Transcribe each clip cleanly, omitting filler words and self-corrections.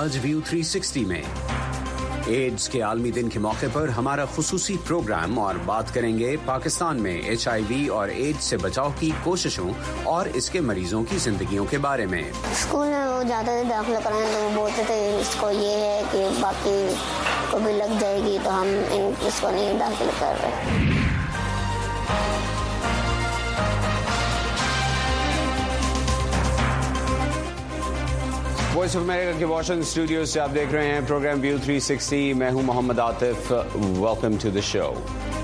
आज व्यू 360 में एड्स के आलमी दिन के मौके पर हमारा खुसूसी प्रोग्राम और बात करेंगे पाकिस्तान में HIV और एड्स से बचाव की कोशिशों और इसके मरीजों की जिंदगियों के बारे में। स्कूल में वो जाते थे दाखिला कराने तो वो बोलते थे इसको ये है कि बाकी को भी लग जाएगी तो हम इसको नहीं दाखिला कर रहे। वॉइस ऑफ अमेरिका के वॉशिंगटन स्टूडियो से आप देख रहे हैं प्रोग्राम व्यू 360। मैं हूं Mohammad Atif. Welcome to the show.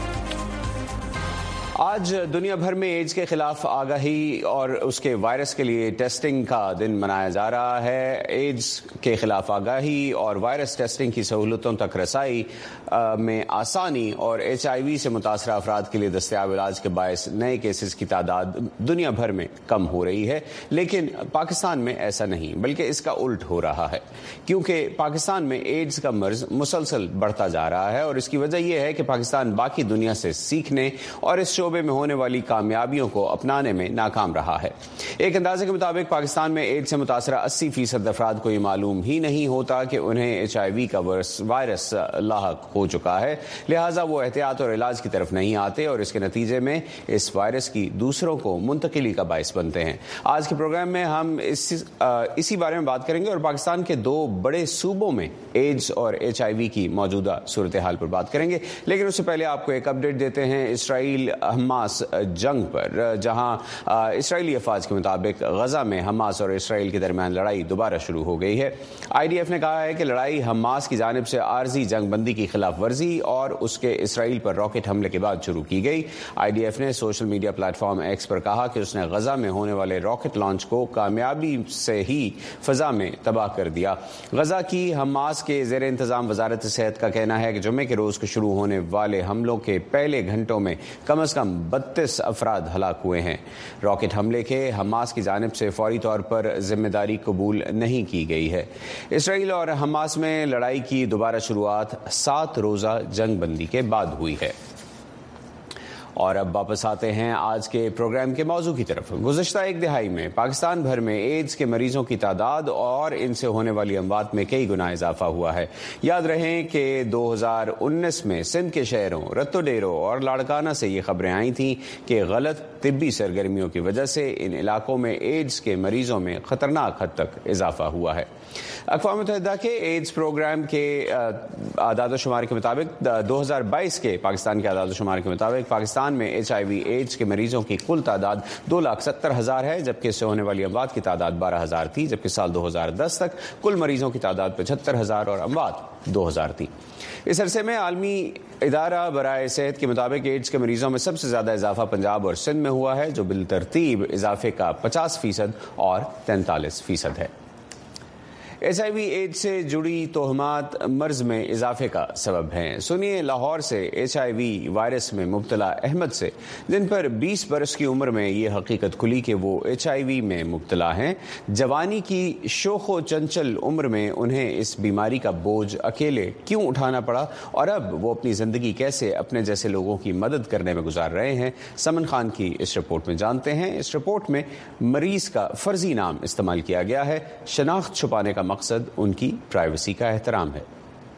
आज दुनिया भर में एड्स के खिलाफ आगाही और उसके वायरस के लिए टेस्टिंग का दिन मनाया जा रहा है। एड्स के खिलाफ आगाही और वायरस टेस्टिंग की सहूलतों तक रसाई में आसानी और HIV से मुतासर अफराद के लिए दस्तयाब इलाज के बायस नए केसेस की तादाद दुनिया भर में कम हो रही है, लेकिन पाकिस्तान में ऐसा नहीं, बल्कि इसका उल्ट हो रहा है, क्योंकि पाकिस्तान में एड्स का मर्ज मुसलसल बढ़ता जा रहा है। और इसकी वजह यह है कि पाकिस्तान बाकी दुनिया से सीखने और इस शोबे में होने वाली कामयाबियों को अपनाने में नाकाम रहा है। एक अंदाजे के मुताबिक पाकिस्तान में एड्स से मुतासरा 80% अफराद को ये मालूम ही नहीं होता कि उन्हें HIV का वायरस लाहक हो चुका है, लिहाजा वो एहतियात और इलाज की तरफ नहीं आते और इसके नतीजे में इस वायरस की दूसरों को मुंतकिली का बायस बनते हैं। आज के प्रोग्राम में हम इसी बारे में बात करेंगे और पाकिस्तान के दो बड़े सूबों में एड्स और HIV की मौजूदा सूरत हाल पर बात करेंगे। लेकिन उससे पहले आपको एक अपडेट देते हैं इसराइल हमास जंग पर, जहां इसराइली अफवाज के मुताबिक गजा में हमास और इसराइल के दरमियान लड़ाई दोबारा शुरू हो गई है। IDF ने कहा है कि लड़ाई हमास की जानिब से आर्जी जंग बंदी की खिलाफ वर्जी और उसके इसराइल पर रॉकेट हमले के बाद शुरू की गई। IDF ने सोशल मीडिया प्लेटफॉर्म एक्स पर कहा कि उसने गजा में होने वाले रॉकेट लॉन्च को कामयाबी से ही फजा में तबाह कर दिया। गजा की हमास के ज़ेर इंतजाम वजारत सेहत का कहना है कि जुम्मे के रोज को शुरू होने वाले हमलों के पहले घंटों में कम से कम 32 अफराद हलाक हुए हैं। रॉकेट हमले के हमास की जानिब से फौरी तौर पर जिम्मेदारी कबूल नहीं की गई है। इसराइल और हमास में लड़ाई की दोबारा शुरुआत 7 रोज़ा जंग बंदी के बाद हुई है। और अब वापस आते हैं आज के प्रोग्राम के मौजू की तरफ। गुज़श्ता एक दिहाई में पाकिस्तान भर में एड्स के मरीजों की तादाद और इनसे होने वाली अमवात में कई गुना इजाफा हुआ है। याद रहे कि 2019 में सिंध के शहरों रत्तो डेरो और लाड़काना से ये खबरें आई थीं कि गलत तिब्बी सरगर्मियों की वजह से इन इलाकों में एड्स के मरीजों में खतरनाक हद तक इजाफा हुआ है। अक़वाम मुत्तहिदा के एड्स प्रोग्राम के आदाद-ओ-शुमार के मुताबिक 2022 के पाकिस्तान के आदाद-ओ-शुमार के मुताबिक पाकिस्तान में HIV एड्स के मरीजों की कुल तादाद 2,70,000 है, जबकि इससे होने वाली अमवात की तादाद 12,000 थी, जबकि साल 2010 तक कुल मरीजों की तादाद 75,000 और अमवात 2,000 थी। इस अरसे में आलमी इदारा बराए सेहत के मुताबिक एड्स के मरीजों में सबसे ज्यादा इजाफा पंजाब और सिंध में हुआ है, जो बिलतरतीब इजाफे का 50% और 43% है। HIV एड्स से जुड़ी तोहमात मर्ज में इजाफे का सबब हैं। सुनिए लाहौर से HIV वायरस में मुब्तला अहमद से, जिन पर 20 बरस की उम्र में ये हकीकत खुली कि वो HIV में मुब्तला हैं। जवानी की शोखो चंचल उम्र में उन्हें इस बीमारी का बोझ अकेले क्यों उठाना पड़ा और अब वो अपनी ज़िंदगी कैसे अपने जैसे लोगों की मदद करने में गुजार रहे हैं, समन खान की इस रिपोर्ट में जानते हैं। इस रिपोर्ट में मरीज का फर्जी नाम इस्तेमाल किया गया है। शनाख्त छुपाने का मकसद उनकी प्राइवेसी का एहतराम है।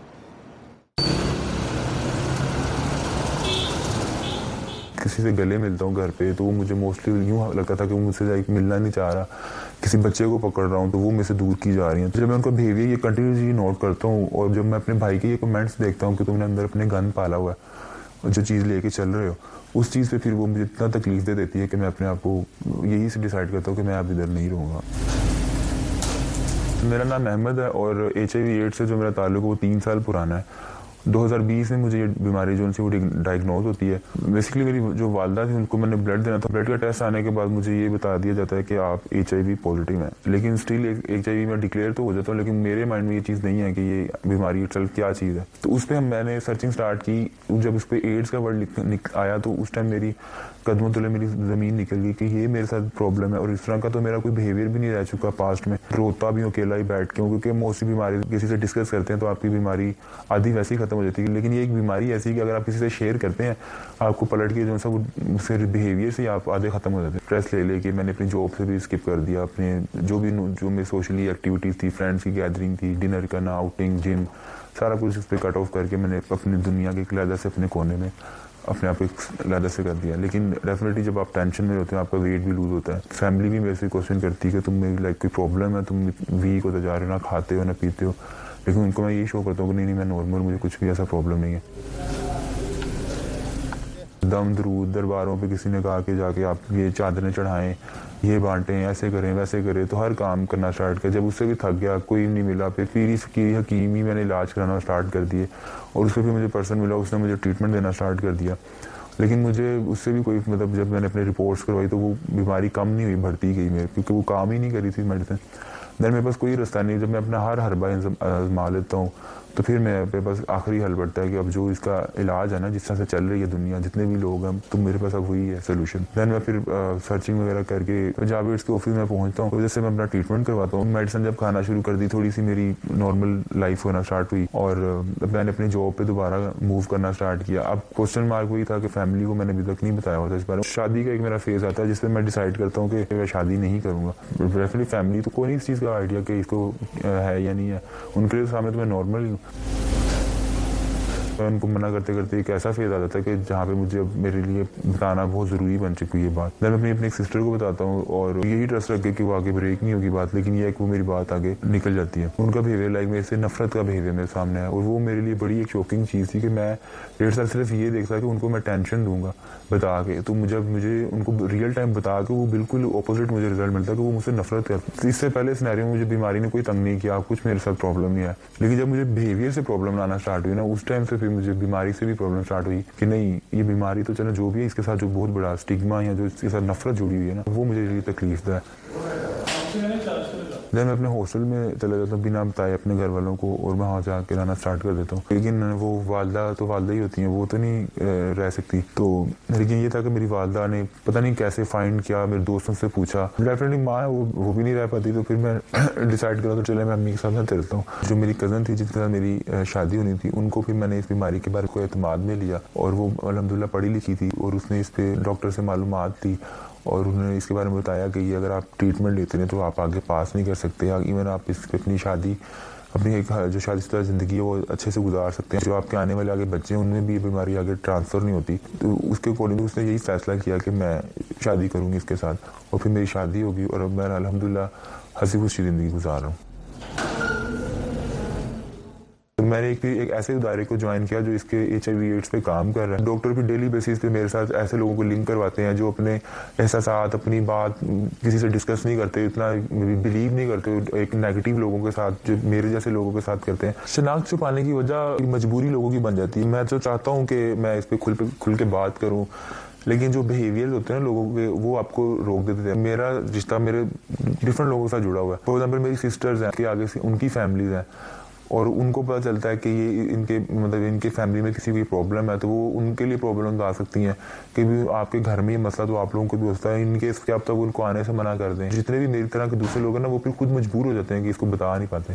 किसी से गले मिलता हूँ घर पे तो वो मुझे मोस्टली यूँ लगता था कि वो मुझसे मिलना नहीं चाह रहा। किसी बच्चे को पकड़ रहा हूँ तो वो मेरे से दूर की जा रही है। तो जब मैं उनका बिहेवियर ये कंटिन्यूसली नोट करता हूँ और जब मैं अपने भाई के ये कमेंट्स देखता हूँ कि तुमने अंदर अपने गन पाला हुआ है और जो चीज़ लेके चल रहे हो, उस चीज़ पे फिर वो मुझे इतना तकलीफ दे देती है कि मैं अपने आप को यही से डिसाइड करता हूँ कि मैं अब इधर नहीं रहूँगा। मेरा नाम अहमद है और HIV एड्स से जो मेरा ताल्लुक है वो 3 साल पुराना है। 2020 में मुझे ये बीमारी जो उनसे वो डायग्नोज होती है। बेसिकली मेरी जो वालदा थी उनको मैंने ब्लड देना था। ब्लड का टेस्ट आने के बाद मुझे ये बता दिया जाता है कि आप HIV पॉजिटिव हैं, लेकिन स्टिल HIV में डिक्लेयर तो हो जाता हूँ, लेकिन मेरे माइंड में ये चीज़ नहीं है कि ये बीमारी चल क्या चीज़ है। तो उस पर मैंने सर्चिंग स्टार्ट की। जब उस पर एड्स का वर्ड आया तो उस टाइम मेरी कदमों तले मेरी ज़मीन निकल गई कि ये मेरे साथ प्रॉब्लम है। और इस तरह का तो मेरा कोई बिहेवियर भी नहीं रह चुका पास्ट में। रोता भी अकेला ही बैठ के, क्योंकि मोस्टली बीमारी किसी से डिस्कस करते हैं तो आपकी बीमारी आधी वैसे ही ختم ہو جاتی ہے. لیکن یہ ایک بیماری ایسی کہ اگر آپ کسی سے شیئر کرتے ہیں آپ کو پلٹ کے جو سا وہ پھر بیہیویئر سے آپ آدھے ختم ہو جاتے ہیں. اسٹریس لے کے میں نے اپنی جاب سے بھی اسکپ کر دیا, اپنے جو میری سوشلی ایکٹیویٹیز تھی, فرینڈس کی گیدرنگ تھی, ڈنر کرنا, آؤٹنگ, جم, سارا کچھ اس پہ کٹ آف کر کے میں نے اپنی دنیا کے علیحدہ سے اپنے کونے میں اپنے آپ کو علیحدہ سے کر دیا. لیکن ڈیفینیٹلی جب آپ ٹینشن میں ہوتے ہیں آپ کا ویٹ بھی لوز ہوتا ہے. فیملی بھی میرے سے کوشچن کرتی ہے کہ تم میں لائک کوئی پرابلم ہے, تم ویک ہوتے جا رہے ہو, نہ کھاتے ہو نہ پیتے ہو. لیکن ان کو میں یہی شو کرتا ہوں کہ نہیں میں نارمل, مجھے کچھ بھی ایسا پرابلم نہیں ہے. دم درود درباروں پہ کسی نے کہا کہ جا کے آپ یہ چادریں چڑھائیں, یہ بانٹیں, ایسے کریں ویسے کریں, تو ہر کام کرنا اسٹارٹ کیا. جب اس سے بھی تھک گیا, کوئی نہیں ملا, پھر پیری فقیری حکیم ہی میں نے علاج کرانا اسٹارٹ کر دیے. اور اس سے بھی مجھے پرسن ملا, اس نے مجھے ٹریٹمنٹ دینا اسٹارٹ کر دیا. لیکن مجھے اس سے بھی کوئی مطلب جب میں نے اپنے رپورٹس کروائی تو وہ بیماری کم نہیں ہوئی, بڑھتی گئی میرے, کیونکہ وہ کام ہی نہیں کری تھی میڈیسن. دین میرے پاس کوئی رستہ نہیں. جب میں اپنا ہر حربہ آزما لیتا ہوں تو پھر میرے پاس آخری حل پڑتا ہے کہ اب جو اس کا علاج ہے نا, جس طرح سے چل رہی ہے دنیا, جتنے بھی لوگ ہیں, تو میرے پاس اب وہی ہے سولوشن. دین میں پھر سرچنگ وغیرہ کر کے جاویدز کے آفس میں پہنچتا ہوں, جیسے میں اپنا ٹریٹمنٹ کرواتا ہوں. میڈیسن جب کھانا شروع کر دی, تھوڑی سی میری نارمل لائف ہونا اسٹارٹ ہوئی اور میں نے اپنی جاب پہ دوبارہ موو کرنا اسٹارٹ کیا. اب کوشچن مارک وہی تھا کہ فیملی کو میں نے ابھی تک نہیں بتایا ہوتا اس بارے میں. شادی کا ایک میرا فیز آتا ہے جس پہ میں ڈیسائڈ کرتا ہوں کہ میں شادی نہیں کروں گا. ڈیفینیٹلی فیملی تو کوئی نہیں اس چیز کا آئیڈیا کہ اس کو ہے یا نہیں ہے, ان کے سامنے تو میں نارمل ہی ہوں. ان کو منع کرتے کرتے ایک ایسا فیز آ جاتا ہے کہ جہاں پہ مجھے اب میرے لیے بتانا بہت ضروری بن چکی ہے بات. میں اپنی ایک سسٹر کو بتاتا ہوں اور یہی ٹرسٹ رکھ کے کہ وہ آگے بریک نہیں ہوگی بات, لیکن یہ ہے کہ وہ میری بات آگے نکل جاتی ہے. ان کا بہیویئر لائک میرے سے نفرت کا بہیویئر میرے سامنے ہے, اور وہ میرے لیے بڑی ایک شوکنگ چیز تھی کہ میں 1.5 سال صرف یہ دیکھتا کہ ان کو میں ٹینشن دوں گا بتا کے, تو مجھے ان کو ریئل ٹائم بتا کے وہ بالکل اپوزٹ مجھے رزلٹ ملتا کہ وہ مجھ سے نفرت کرتے. اس سے پہلے سینیریو میں مجھے بیماری نے کوئی تنگ نہیں کیا, کچھ میرے ساتھ پرابلم نہیں ہے. لیکن جب مجھے بہیویئر سے پرابلم آنا اسٹارٹ ہوئی نا, اس ٹائم سے پھر مجھے بیماری سے بھی پرابلم اسٹارٹ ہوئی کہ نہیں یہ بیماری تو چلو جو بھی ہے, اس کے ساتھ جو بہت بڑا اسٹگما یا جو اس کے ساتھ نفرت جڑی ہوئی ہے نا, وہ مجھے یہ تکلیف دہ ہے. میں اپنے ہاسٹل میں چلا جاتا ہوں بنا بتائے اپنے گھر والوں کو, اور میں وہاں جا کے رہنا اسٹارٹ کر دیتا ہوں. لیکن وہ والدہ تو والدہ ہی ہوتی ہیں, وہ تو نہیں رہ سکتی. تو لیکن یہ تھا کہ میری والدہ نے پتہ نہیں کیسے فائنڈ کیا, میرے دوستوں سے پوچھا. ڈیفینیٹلی ماں ہے وہ بھی نہیں رہ پاتی, تو پھر میں ڈیسائڈ کرا تو چلے میں امی کے ساتھ چلتا ہوں. جو میری کزن تھی جس کے ساتھ میری شادی ہونی تھی, ان کو پھر میں نے اس بیماری کے بارے کو اعتماد میں لیا, اور وہ الحمدللہ پڑھی لکھی تھی, اور اس نے اس پہ ڈاکٹر سے معلومات تھی, اور انہوں نے اس کے بارے میں بتایا کہ یہ اگر آپ ٹریٹمنٹ لیتے ہیں تو آپ آگے پاس نہیں کر سکتے, ایون آپ اس پہ اپنی ایک جو شادی شدہ زندگی ہے وہ اچھے سے گزار سکتے ہیں. جو آپ کے آنے والے آگے بچے ہیں ان میں بھی یہ بیماری آگے ٹرانسفر نہیں ہوتی. تو اس کے اکارڈنگ اس نے یہی فیصلہ کیا کہ میں شادی کروں گی اس کے ساتھ, اور پھر میری شادی ہوگی, اور اب میں الحمدللہ ہنسی خوشی زندگی گزار رہا ہوں. میں نے ایک ایسے ادارے کو جوائن کیا جو اس کے HIV/AIDS پہ کام کر رہا ہے. ڈاکٹر بھی ڈیلی بیسس پہ میرے ساتھ ایسے لوگوں کو لنک کرواتے ہیں جو اپنے احساسات, اپنی بات کسی سے ڈسکس نہیں کرتے, اتنا بلیو نہیں کرتے ایک نیگیٹو لوگوں کے ساتھ جو میرے جیسے لوگوں کے ساتھ کرتے ہیں. شناخت چھپانے کی وجہ مجبوری لوگوں کی بن جاتی ہے. میں تو چاہتا ہوں کہ میں اس پہ کھل کے بات کروں, لیکن جو بیہیویئر ہوتے ہیں لوگوں کے وہ آپ کو روک دیتے تھے. میرا رشتہ میرے ڈفرینٹ لوگوں کے ساتھ جڑا ہوا ہے. فار ایگزامپل میری سسٹرز ہیں, آگے سے ان کی فیملیز ہیں, اور ان کو پتہ چلتا ہے کہ یہ ان کے فیملی میں کسی بھی پرابلم ہے, تو وہ ان کے لیے پرابلم آ سکتی ہیں کہ آپ کے گھر میں یہ مسئلہ تو آپ لوگوں کو بھی ہوتا ہے. ان کیس کیا اب تک ان کو آنے سے منع کر دیں. جتنے بھی میری طرح کے دوسرے لوگ ہیں نا, وہ پھر خود مجبور ہو جاتے ہیں کہ اس کو بتا نہیں پاتے.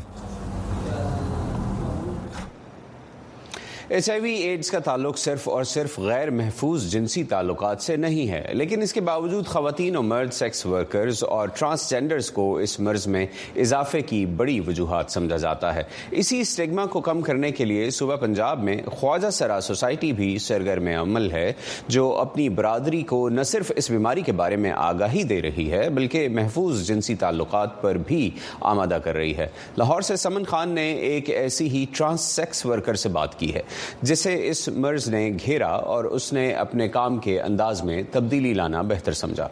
HIV/AIDS کا تعلق صرف اور صرف غیر محفوظ جنسی تعلقات سے نہیں ہے, لیکن اس کے باوجود خواتین اور مرد سیکس ورکرز اور ٹرانسجینڈرز کو اس مرض میں اضافے کی بڑی وجوہات سمجھا جاتا ہے. اسی اسٹگما کو کم کرنے کے لیے صوبہ پنجاب میں خواجہ سرا سوسائٹی بھی سرگرم عمل ہے, جو اپنی برادری کو نہ صرف اس بیماری کے بارے میں آگاہی دے رہی ہے بلکہ محفوظ جنسی تعلقات پر بھی آمادہ کر رہی ہے. لاہور سے سمن خان نے ایک ایسی ہی ٹرانس سیکس ورکر سے بات کی ہے جسے اس مرض نے گھیرا, اور اس نے اپنے کام کے انداز میں تبدیلی لانا بہتر سمجھا.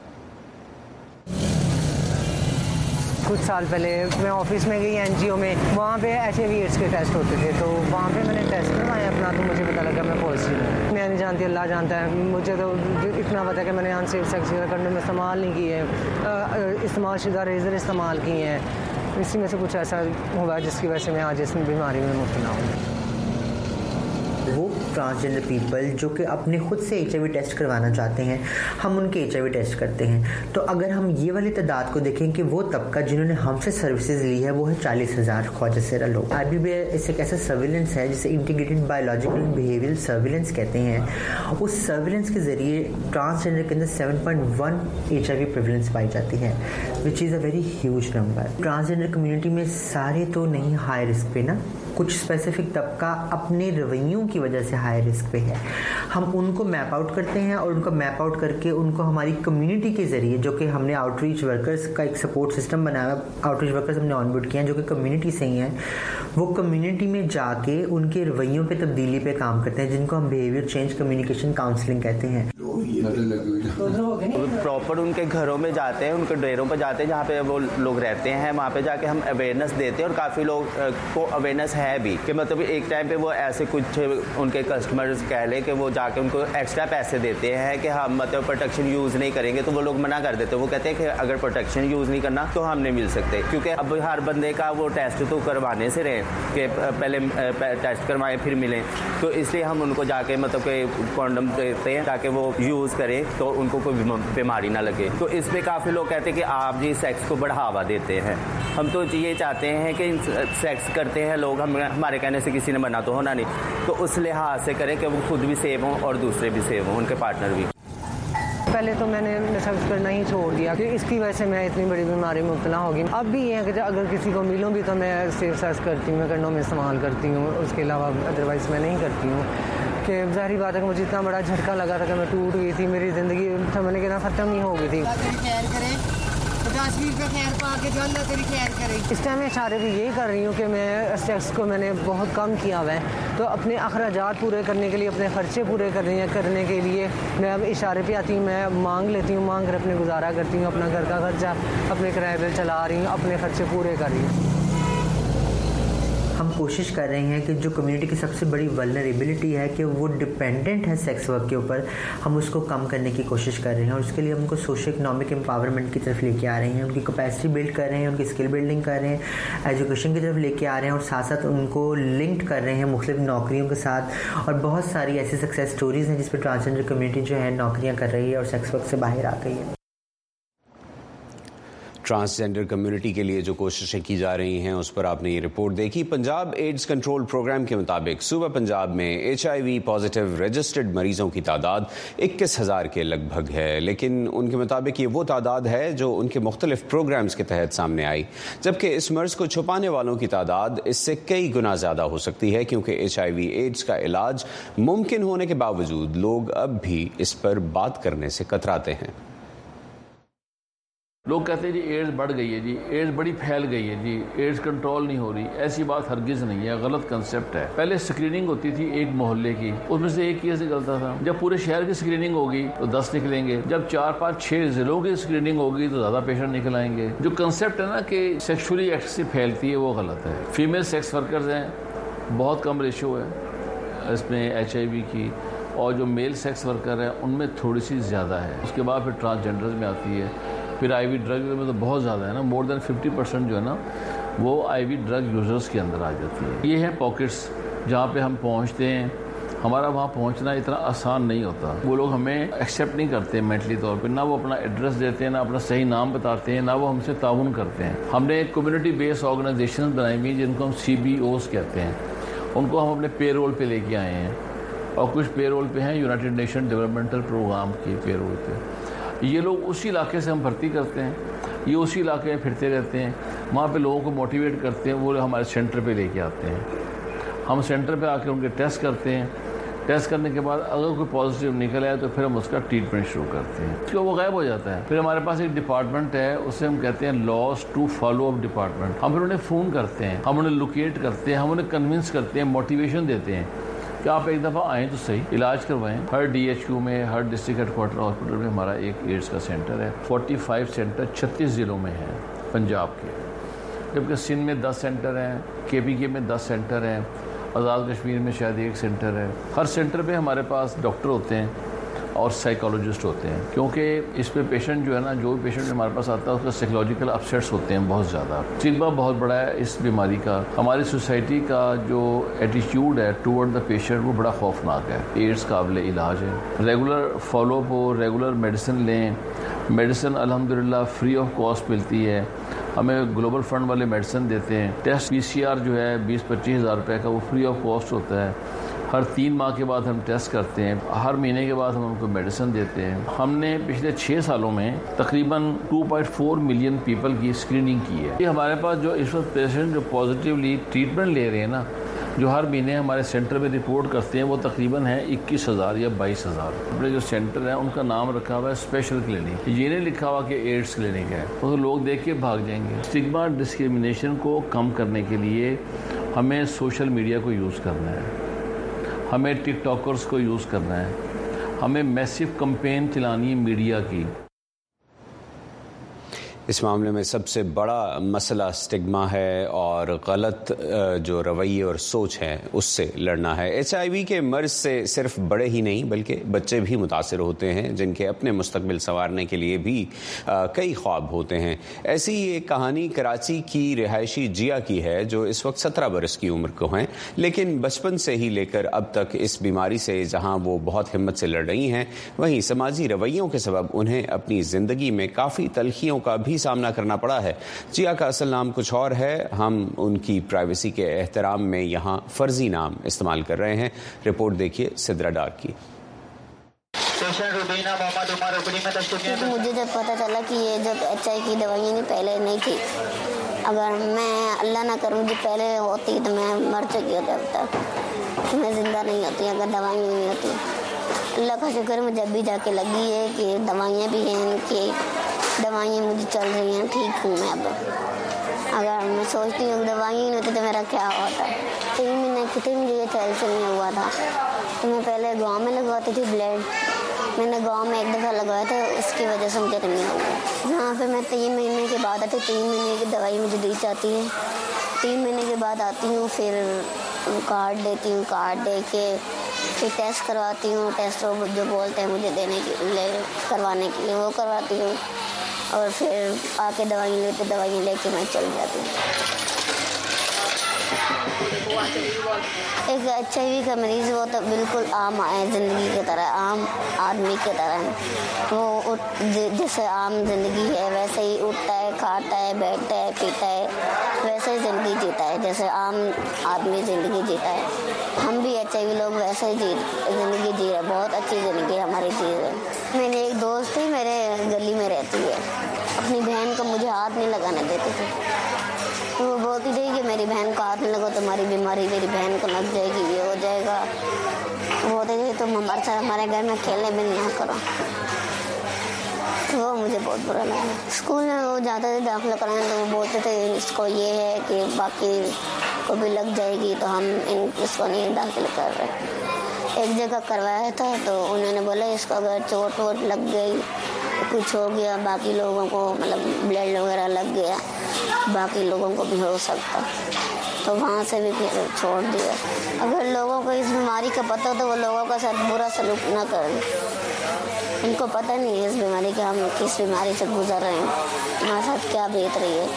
کچھ سال پہلے میں آفس میں گئی NGO میں, وہاں پہ HIV/AIDS کے ٹیسٹ ہوتے تھے, تو وہاں پہ میں نے ٹیسٹ کروایا اپنا, تو مجھے پتا لگا میں پازیٹیو ہوں. میں نہیں جانتی, اللہ جانتا ہے. مجھے تو اتنا پتا کہ میں نے انسیف سیکس کرنے میں استعمال نہیں کیے, استعمال شدہ ریزر استعمال کیے ہیں. اسی میں سے کچھ ایسا ہوا جس کی وجہ سے میں آج اس بیماری میں مبتلا ہوں. وہ ٹرانسجینڈر پیپل جو کہ اپنے خود سے HIV ٹیسٹ کروانا چاہتے ہیں، ہم ان کے HIV ٹیسٹ کرتے ہیں. تو اگر ہم یہ والی تعداد کو دیکھیں کہ وہ طبقہ جنہوں نے ہم سے سروسز لی ہے وہ ہے 40,000 خواجہ سیرا لوگ. IBB اس ایک ایسا سرویلنس ہے جسے انٹیگریٹڈ بایولوجیکل بیہیویئرل سرویلنس کہتے ہیں. اس سرویلنس کے ذریعے ٹرانسجینڈر کے اندر 7.1 HIV پریویلنس پائی جاتی ہے وچ از اے ویری ہیوج نمبر. ٹرانسجینڈر کمیونٹی میں سارے تو نہیں ہائی رسک پہ نا، کچھ اسپیسیفک طبقہ اپنے رویوں کی وجہ سے ہائی رسک پہ ہے. ہم ان کو میپ آؤٹ کرتے ہیں اور ان کو میپ آؤٹ کر کے ان کو ہماری کمیونٹی کے ذریعے، جو کہ ہم نے آؤٹ ریچ ورکرز کا ایک سپورٹ سسٹم بنایا، آؤٹ ریچ ورکرز ہم نے آن بورڈ کیا ہیں جو کہ کمیونٹی سے ہی ہیں، وہ کمیونٹی میں جا کے ان کے رویوں پہ تبدیلی پہ کام کرتے ہیں جن کو ہم بیہیویئر چینج کمیونیکیشن کاؤنسلنگ کہتے ہیں. پراپر ان کے گھروں میں جاتے ہیں، ان کے ڈیروں پہ جاتے ہیں جہاں پہ وہ لوگ رہتے ہیں، وہاں پہ جا کے ہم اویئرنیس دیتے ہیں. اور کافی لوگ کو اویئرنیس ہے بھی کہ مطلب ایک ٹائم پہ وہ ایسے کچھ ان کے کسٹمرز کہہ لیں کہ وہ جا کے ان کو ایکسٹرا پیسے دیتے ہیں کہ ہم مطلب پروٹیکشن یوز نہیں کریں گے، تو وہ لوگ منع کر دیتے ہیں. وہ کہتے ہیں کہ اگر پروٹیکشن یوز نہیں کرنا تو ہم نہیں مل سکتے، کیونکہ اب ہر بندے کا وہ ٹیسٹ تو کروانے سے رہے کہ پہلے ٹیسٹ کروائیں پھر ملیں. تو اس لیے ہم ان کو جا کے مطلب کہ کانڈم دیتے ہیں تاکہ وہ یوز کریں تو ان کو کوئی بیماری نہ لگے. تو اس پہ کافی لوگ کہتے ہیں کہ آپ جی سیکس کو بڑھاوا دیتے ہیں. ہم تو یہ چاہتے ہیں کہ سیکس کرتے ہیں لوگ، ہمارے کہنے سے کسی نے منع تو ہونا نہیں، تو اس لحاظ سے کریں کہ وہ خود بھی سیف ہوں اور دوسرے بھی سیف ہوں، ان کے پارٹنر بھی. پہلے تو میں نے سیکس کرنا ہی چھوڑ دیا کہ اس کی وجہ سے میں اتنی بڑی بیماری میں مبتلا ہو گئی. اب بھی یہ ہے کہ اگر کسی کو ملوں بھی تو میں سیف سیکس کرتی ہوں، میں کنڈوم میں استعمال کرتی ہوں، اس کے علاوہ ادروائز میں نہیں کرتی ہوں. کہ ظاہری بات ہے کہ مجھے اتنا بڑا جھٹکا لگا تھا کہ میں ٹوٹ گئی تھی، میری زندگی سمجھنے کے نا ختم ہی ہو گئی تھی. اس ٹائم میں اشارے بھی یہی کر رہی ہوں کہ میں سیکس کو میں نے بہت کم کیا ہوا ہے، تو اپنے اخراجات پورے کرنے کے لیے، اپنے خرچے پورے کرنے کے لیے میں اب اشارے پہ آتی ہوں، میں مانگ لیتی ہوں، مانگ کر اپنے گزارا کرتی ہوں، اپنا گھر کا خرچہ، اپنے کرایہ بل چلا رہی ہوں، اپنے خرچے پورے کر رہی ہوں. ہم کوشش کر رہے ہیں کہ جو کمیونٹی کی سب سے بڑی ولنریبلٹی ہے کہ وہ ڈپینڈنٹ ہے سیکس ورک کے اوپر، ہم اس کو کم کرنے کی کوشش کر رہے ہیں. اور اس کے لیے ہم ان کو سوشل اکنامک امپاورمنٹ کی طرف لے کے آ رہے ہیں، ان کی کیپیسٹی بلڈ کر رہے ہیں، ان کی اسکل بلڈنگ کر رہے ہیں، ایجوکیشن کی طرف لے کے آ رہے ہیں، اور ساتھ ساتھ ان کو لنکڈ کر رہے ہیں مختلف نوکریوں کے ساتھ. اور بہت ساری ایسی سکسیس سٹوریز ہیں جس پہ ٹرانسجینڈر کمیونٹی جو ہے نوکریاں کر رہی ہے اور سیکس ورک سے باہر آ گئی ہے. ٹرانسجینڈر کمیونٹی کے لیے جو کوششیں کی جا رہی ہیں اس پر آپ نے یہ رپورٹ دیکھی. پنجاب ایڈز کنٹرول پروگرام کے مطابق صوبہ پنجاب میں HIV پازیٹیو رجسٹرڈ مریضوں کی تعداد 21,000 کے لگ بھگ ہے، لیکن ان کے مطابق یہ وہ تعداد ہے جو ان کے مختلف پروگرامز کے تحت سامنے آئی، جبکہ اس مرض کو چھپانے والوں کی تعداد اس سے کئی گنا زیادہ ہو سکتی ہے، کیونکہ HIV ایڈز کا علاج ممکن ہونے کے باوجود لوگ اب بھی اس پر بات کرنے سے کتراتے ہیں. لوگ کہتے ہیں جی ایڈز بڑھ گئی ہے، جی ایڈز بڑی پھیل گئی ہے، جی ایڈز کنٹرول نہیں ہو رہی. ایسی بات ہرگز نہیں ہے، غلط کنسیپٹ ہے. پہلے سکریننگ ہوتی تھی ایک محلے کی، اس میں سے ایک کیس نکلتا تھا. جب پورے شہر کی سکریننگ ہوگی تو 10 نکلیں گے. جب 4, 5, 6 ضلعوں کی سکریننگ ہوگی تو زیادہ پیشنٹ نکل آئیں گے. جو کنسیپٹ ہے نا کہ سیکشولی ایکٹیو پھیلتی ہے وہ غلط ہے. فیمیل سیکس ورکرز ہیں، بہت کم ریشو ہے اس میں HIV کی، اور جو میل سیکس ورکر ہیں ان میں تھوڑی سی زیادہ ہے. اس کے بعد پھر ٹرانسجینڈرز میں آتی ہے، پھر IV ڈرگ میں تو بہت زیادہ ہے نا، مور دین 50% جو ہے نا وہ IV ڈرگ یوزرز کے اندر آ جاتی ہے. یہ ہیں پاکٹس جہاں پہ ہم پہنچتے ہیں. ہمارا وہاں پہنچنا اتنا آسان نہیں ہوتا. وہ لوگ ہمیں ایکسیپٹ نہیں کرتے مینٹلی طور پہ، نہ وہ اپنا ایڈریس دیتے ہیں، نہ اپنا صحیح نام بتاتے ہیں، نہ وہ ہم سے تعاون کرتے ہیں. ہم نے ایک کمیونٹی بیس آرگنائزیشن بنائی ہوئی جن کو ہم CBOs کہتے ہیں. ان کو ہم اپنے پے رول پہ لے کے آئے ہیں، اور کچھ پے رول پہ ہیں یونائٹڈ نیشن ڈیولپمنٹل پروگرام کی پے رول پہ. یہ لوگ اسی علاقے سے ہم بھرتی کرتے ہیں، یہ اسی علاقے میں پھرتے رہتے ہیں، وہاں پہ لوگوں کو موٹیویٹ کرتے ہیں، وہ ہمارے سینٹر پہ لے کے آتے ہیں. ہم سینٹر پہ آ کے ان کے ٹیسٹ کرتے ہیں. ٹیسٹ کرنے کے بعد اگر کوئی پازیٹیو نکل آئے تو پھر ہم اس کا ٹریٹمنٹ شروع کرتے ہیں. اس کے وہ غائب ہو جاتا ہے. پھر ہمارے پاس ایک ڈپارٹمنٹ ہے، اسے ہم کہتے ہیں لاس ٹو فالو اپ ڈپارٹمنٹ. ہم پھر انہیں فون کرتے ہیں، ہم انہیں لوکیٹ کرتے ہیں، ہم انہیں کنونس کرتے ہیں، موٹیویشن دیتے ہیں کہ آپ ایک دفعہ آئیں تو صحیح، علاج کروائیں. ہر DHQ میں، ہر ڈسٹرکٹ ہیڈ کوارٹر ہاسپٹل میں ہمارا ایک ایڈز کا سینٹر ہے. 45 سینٹر 36 ضلعوں میں ہیں پنجاب کے، جبکہ سندھ میں 10 سینٹر ہیں، KPK میں 10 سینٹر ہیں، آزاد کشمیر میں شاید 1 سینٹر ہے. ہر سینٹر پہ ہمارے پاس ڈاکٹر ہوتے ہیں اور سائیکالوجسٹ ہوتے ہیں، کیونکہ اس پہ پیشنٹ جو ہے نا، جو پیشنٹ ہمارے پاس آتا ہے اس کا سائیکولوجیکل اپسیٹس ہوتے ہیں بہت زیادہ. اسٹگما بہت بڑا ہے اس بیماری کا. ہماری سوسائٹی کا جو ایٹیٹیوڈ ہے ٹورڈ دا پیشنٹ وہ بڑا خوفناک ہے. ایڈس قابل علاج ہے. ریگولر فالو اپ ہو، ریگولر میڈیسن لیں. میڈیسن الحمدللہ فری آف کاسٹ ملتی ہے. ہمیں گلوبل فنڈ والے میڈیسن دیتے ہیں. ٹیسٹ PCR جو ہے 20-25 ہزار روپے کا، وہ فری آف کاسٹ ہوتا ہے. ہر 3 ماہ کے بعد ہم ٹیسٹ کرتے ہیں. ہر مہینے کے بعد ہم ان کو میڈیسن دیتے ہیں. ہم نے پچھلے 6 سالوں میں تقریباً 2.4 ملین پیپل کی اسکریننگ کی ہے. یہ ہمارے پاس جو اس وقت پیشنٹ جو پازیٹیولی ٹریٹمنٹ لے رہے ہیں نا، جو ہر مہینے ہمارے سینٹر میں رپورٹ کرتے ہیں، وہ تقریباً ہے 21,000 یا 22,000. اپنے جو سینٹر ہیں ان کا نام رکھا ہوا ہے اسپیشل کلینک. یہ نہیں لکھا ہوا کہ ایڈس کلینک ہے، تو لوگ دیکھ کے بھاگ جائیں گے. اسٹگما ڈسکریمنیشن کو کم کرنے کے لیے ہمیں سوشل میڈیا کو یوز کرنا ہے، ہمیں ٹک ٹاکرز کو یوز کرنا ہے، ہمیں میسو کمپین چلانی ہے میڈیا کی. اس معاملے میں سب سے بڑا مسئلہ اسٹگما ہے اور غلط جو رویے اور سوچ ہے اس سے لڑنا ہے. HIV کے مرض سے صرف بڑے ہی نہیں بلکہ بچے بھی متاثر ہوتے ہیں، جن کے اپنے مستقبل سنوارنے کے لیے بھی کئی خواب ہوتے ہیں. ایسی ایک کہانی کراچی کی رہائشی جیا کی ہے، جو اس وقت 17 برس کی عمر کو ہیں، لیکن بچپن سے ہی لے کر اب تک اس بیماری سے جہاں وہ بہت ہمت سے لڑ رہی ہیں، وہیں سماجی رویوں کے سبب انہیں اپنی زندگی میں کافی تلخیوں کا بھی سامنا کرنا پڑا ہے. جیا کا اصل نام کچھ اور ہے. ہم ان کی پرائیویسی کے احترام میں یہاں فرضی نام استعمال کر رہے ہیں. رپورٹ دیکھیے سدرا ڈار کی. مجھے جب پتا چلا کہ یہ جب HIV کی دوائیاں پہلے نہیں تھی، اگر میں اللہ نہ کروں مجھے پہلے ہوتی تو میں مر چکی ہوتی اب تک. میں زندہ نہیں ہوتی اگر دوائیاں نہیں ہوتی. اللہ کا شکر مجھے اب بھی جا کے لگی ہے کہ دوائیاں بھی ہیں، ان کی دوائیاں مجھے چل رہی ہیں، ٹھیک ہوں میں اب. اگر میں سوچتی ہوں دوائیاں نہیں ہوتی تو میرا کیا ہوتا. 3 مہینے کتنے مجھے یہ تھیلیسیمیا ہوا تھا، تو میں پہلے گاؤں میں لگواتی تھی بلڈ. میں نے گاؤں میں 1 دفعہ لگوایا تھا، اس کی وجہ سے مجھے نہیں ہوا. یہاں پہ میں 3 مہینے کے بعد آتی، 3 مہینے کی دوائی مجھے دی جاتی ہے. 3 مہینے کے بعد آتی ہوں، پھر کارڈ دیتی ہوں، کارڈ دے کے پھر ٹیسٹ کرواتی ہوں. ٹیسٹ جو بولتے ہیں مجھے دینے کے لیے کروانے کے لیے وہ کرواتی ہوں، اور پھر آ کے دوائیں لے کے میں چل جاتی ہوں. ایک HIV کا مریض وہ تو بالکل عام ہے، زندگی کی طرح، عام آدمی کی طرح ہے. وہ جیسے عام زندگی ہے ویسے ہی اٹھتا ہے، کھاتا ہے، بیٹھتا ہے، پیتا ہے، ویسے ہی زندگی جیتا ہے جیسے عام آدمی زندگی جیتا ہے. ہم بھی HIV لوگ ویسے ہی زندگی جی رہے. بہت اچھی زندگی ہماری چیز ہے. میری ایک دوست تھی میرے گلی میں رہتی ہے، اپنی بہن کو مجھے ہاتھ نہیں لگانے دیتی تھی. وہ بولتی تھی کہ میری بہن کو ہاتھ نہیں لگو، تمہاری بیماری میری بہن کو لگ جائے گی، یہ ہو جائے گا. بولتے تھے تم ہمارے گھر میں کھیلنے بھی نہیں کرو. وہ مجھے بہت برا لگا. اسکول میں وہ جاتے تھے داخلہ کرانے تو وہ بولتے تھے اس کو یہ ہے کہ باقی کو بھی لگ جائے گی تو ہم اس کو نہیں داخل کر رہے. ایک جگہ کروایا تھا تو انہوں نے بولا اس کو اگر چوٹ ووٹ لگ گئی، کچھ ہو گیا، باقی لوگوں کو مطلب بلڈ وغیرہ لگ گیا، باقی لوگوں کو بھی ہو سکتا، تو وہاں سے بھی پھر چھوڑ دیا. اگر لوگوں کو اس بیماری کا پتہ ہو تو وہ لوگوں کا ساتھ برا سلوک نہ کریں. ان کو پتہ نہیں ہے اس بیماری کا، ہم کس بیماری سے گزر رہے ہیں، ہمارے ساتھ کیا بیت رہی ہے.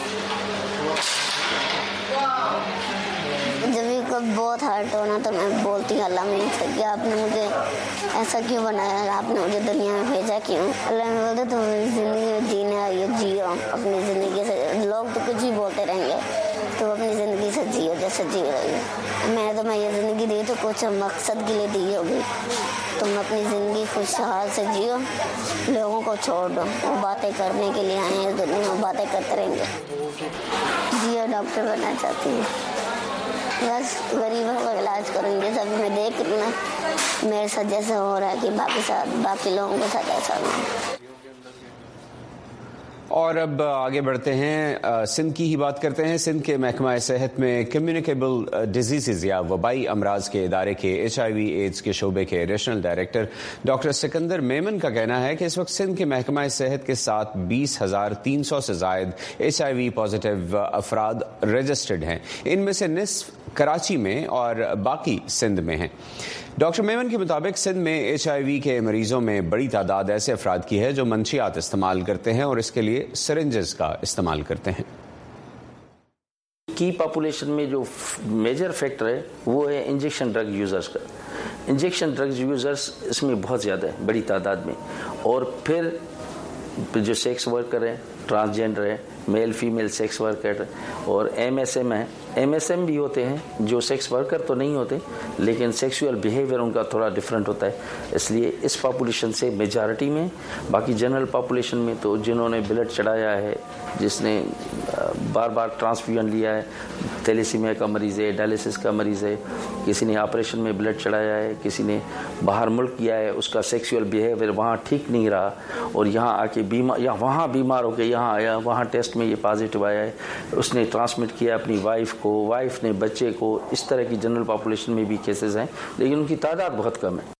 جب بھی کبھی بہت ہارٹ ہونا تو میں بولتی ہوں اللہ میں کہ آپ نے مجھے ایسا کیوں بنایا، آپ نے مجھے دنیا میں بھیجا کیوں. اللہ میں بولتے تم زندگی میں جینے آئیے، جیو اپنی زندگی سے. لوگ تو کچھ بھی بولتے رہیں گے، تو اپنی زندگی سے جیو جیسے جی رہی ہے. میں تمہیں یہ زندگی دی تو کچھ مقصد کے لیے دی ہوگی. تم اپنی زندگی خوشحال سے جیو، لوگوں کو چھوڑ دو. وہ باتیں کرنے کے لیے آئے ہیں دنیا میں، باتیں کرتے رہیں گے. جیو ڈاکٹر بننا چاہتی ہوں، بس غریبوں کا علاج کروں گی. سب میں دیکھ رہی ہوں میرے ساتھ جیسا ہو رہا ہے کہ باقی لوگوں کے ساتھ ایسا ہو. اور اب آگے بڑھتے ہیں، سندھ کی ہی بات کرتے ہیں۔ سندھ کے محکمہ صحت میں کمیونیکیبل ڈیزیزز یا وبائی امراض کے ادارے کے HIV ایڈز کے شعبے کے ایڈیشنل ڈائریکٹر ڈاکٹر سکندر میمن کا کہنا ہے کہ اس وقت سندھ کے محکمہ صحت کے ساتھ 20,300 سے زائد HIV پازیٹیو افراد رجسٹرڈ ہیں۔ ان میں سے نصف کراچی میں اور باقی سندھ میں ہیں۔ ڈاکٹر میمن کے مطابق سندھ میں HIV کے مریضوں میں بڑی تعداد ایسے افراد کی ہے جو منشیات استعمال کرتے ہیں اور اس کے لیے سرنجز کا استعمال کرتے ہیں۔ کی پاپولیشن میں جو میجر فیکٹر ہے وہ ہے انجیکشن ڈرگ یوزرز کا۔ انجیکشن ڈرگ یوزرز اس میں بہت زیادہ ہے، بڑی تعداد میں، اور پھر جو سیکس ورکر ہیں، ٹرانسجینڈر ہیں، میل فیمیل سیکس ورکر اور MSM ہیں۔ MSM بھی ہوتے ہیں جو سیکس ورکر تو نہیں ہوتے لیکن سیکسول بیہیویئر ان کا تھوڑا ڈفرینٹ ہوتا ہے، اس لیے اس پاپولیشن سے میجارٹی میں۔ باقی جنرل پاپولیشن میں تو جنہوں نے بلڈ چڑھایا ہے، جس نے بار بار ٹرانسفیوژن لیا ہے، تیلیسیمیا کا مریض ہے، ڈائلسس کا مریض ہے، کسی نے آپریشن میں بلڈ چڑھایا ہے، کسی نے باہر ملک کیا ہے، اس کا سیکسول بیہیویئر وہاں ٹھیک نہیں رہا اور یہاں آ کے بیمار یا وہاں بیمار ہو کے یہاں آیا، وہاں ٹیسٹ میں یہ پازیٹیو آیا ہے، اس نے ٹرانسمٹ کیا اپنی وائف کو، وائف نے بچے کو۔ اس طرح کی جنرل پاپولیشن میں بھی کیسز ہیں لیکن ان کی تعداد بہت کم ہے۔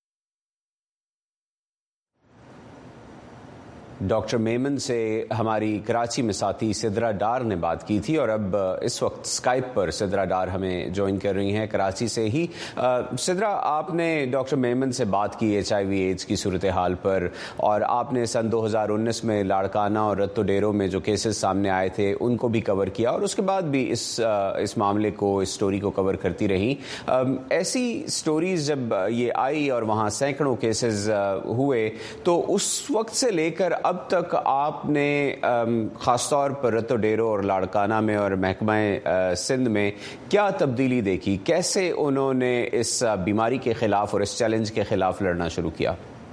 ڈاکٹر میمن سے ہماری کراچی میں ساتھی سدرا ڈار نے بات کی تھی اور اب اس وقت اسکائپ پر سدرا ڈار ہمیں جوائن کر رہی ہیں کراچی سے ہی۔ سدرا، آپ نے ڈاکٹر میمن سے بات کی HIV ایڈز کی صورتحال پر، اور آپ نے سن 2019 میں لاڑکانہ اور رتو ڈیرو میں جو کیسز سامنے آئے تھے ان کو بھی کور کیا اور اس کے بعد بھی اس معاملے کو، اس سٹوری کو کور کرتی رہی۔ ایسی سٹوریز جب یہ آئی اور وہاں سینکڑوں کیسز ہوئے تو اس وقت سے لے کر اب تک آپ نے خاص طور پر رتو ڈیرو اور لاڑکانہ میں اور محکمہ سندھ میں کیا تبدیلی دیکھی؟ کیسے انہوں نے اس بیماری کے خلاف اور اس چیلنج کے خلاف لڑنا شروع کیا؟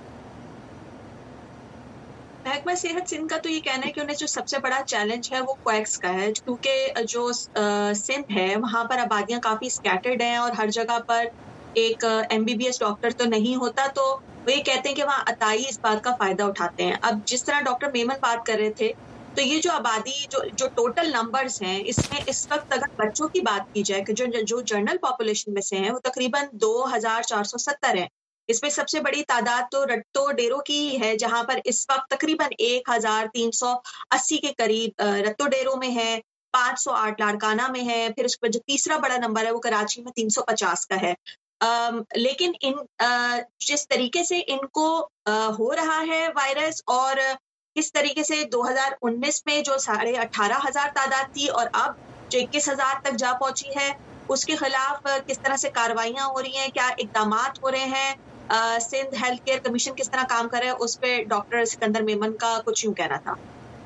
محکمہ صحت سندھ کا تو یہ کہنا ہے کہ انہیں جو سب سے بڑا چیلنج ہے وہ کویکس کا ہے، کیونکہ جو سندھ ہے وہاں پر آبادیاں کافی اسکیٹرڈ ہیں اور ہر جگہ پر ایک MBBS ڈاکٹر تو نہیں ہوتا، تو وہ یہ کہتے ہیں کہ وہاں عطائی اس بات کا فائدہ اٹھاتے ہیں۔ اب جس طرح ڈاکٹر میمن بات کر رہے تھے تو یہ جو آبادی جو ٹوٹل نمبرز ہیں، اس میں اس وقت اگر بچوں کی بات کی جائے کہ جو جنرل پاپولیشن میں سے ہیں وہ تقریباً 2,470 ہیں۔ اس میں سب سے بڑی تعداد تو رتو ڈیرو کی ہی ہے جہاں پر اس وقت تقریباً 1,380 کے قریب رتو ڈیرو میں ہے، 508 لاڑکانہ میں ہے، پھر اس پر جو تیسرا بڑا نمبر ہے وہ کراچی میں 350 کا ہے۔ لیکن جس طریقے سے ان کو ہو رہا ہے وائرس اور کس طریقے سے 2019 میں جو 18,500 تعداد تھی اور اب جو 21,000 تک جا پہنچی ہے، اس کے خلاف کس طرح سے کارروائیاں ہو رہی ہیں، کیا اقدامات ہو رہے ہیں، سندھ ہیلتھ کیئر کمیشن کس طرح کام کر رہا ہے، اس پہ ڈاکٹر سکندر میمن کا کچھ یوں کہنا تھا۔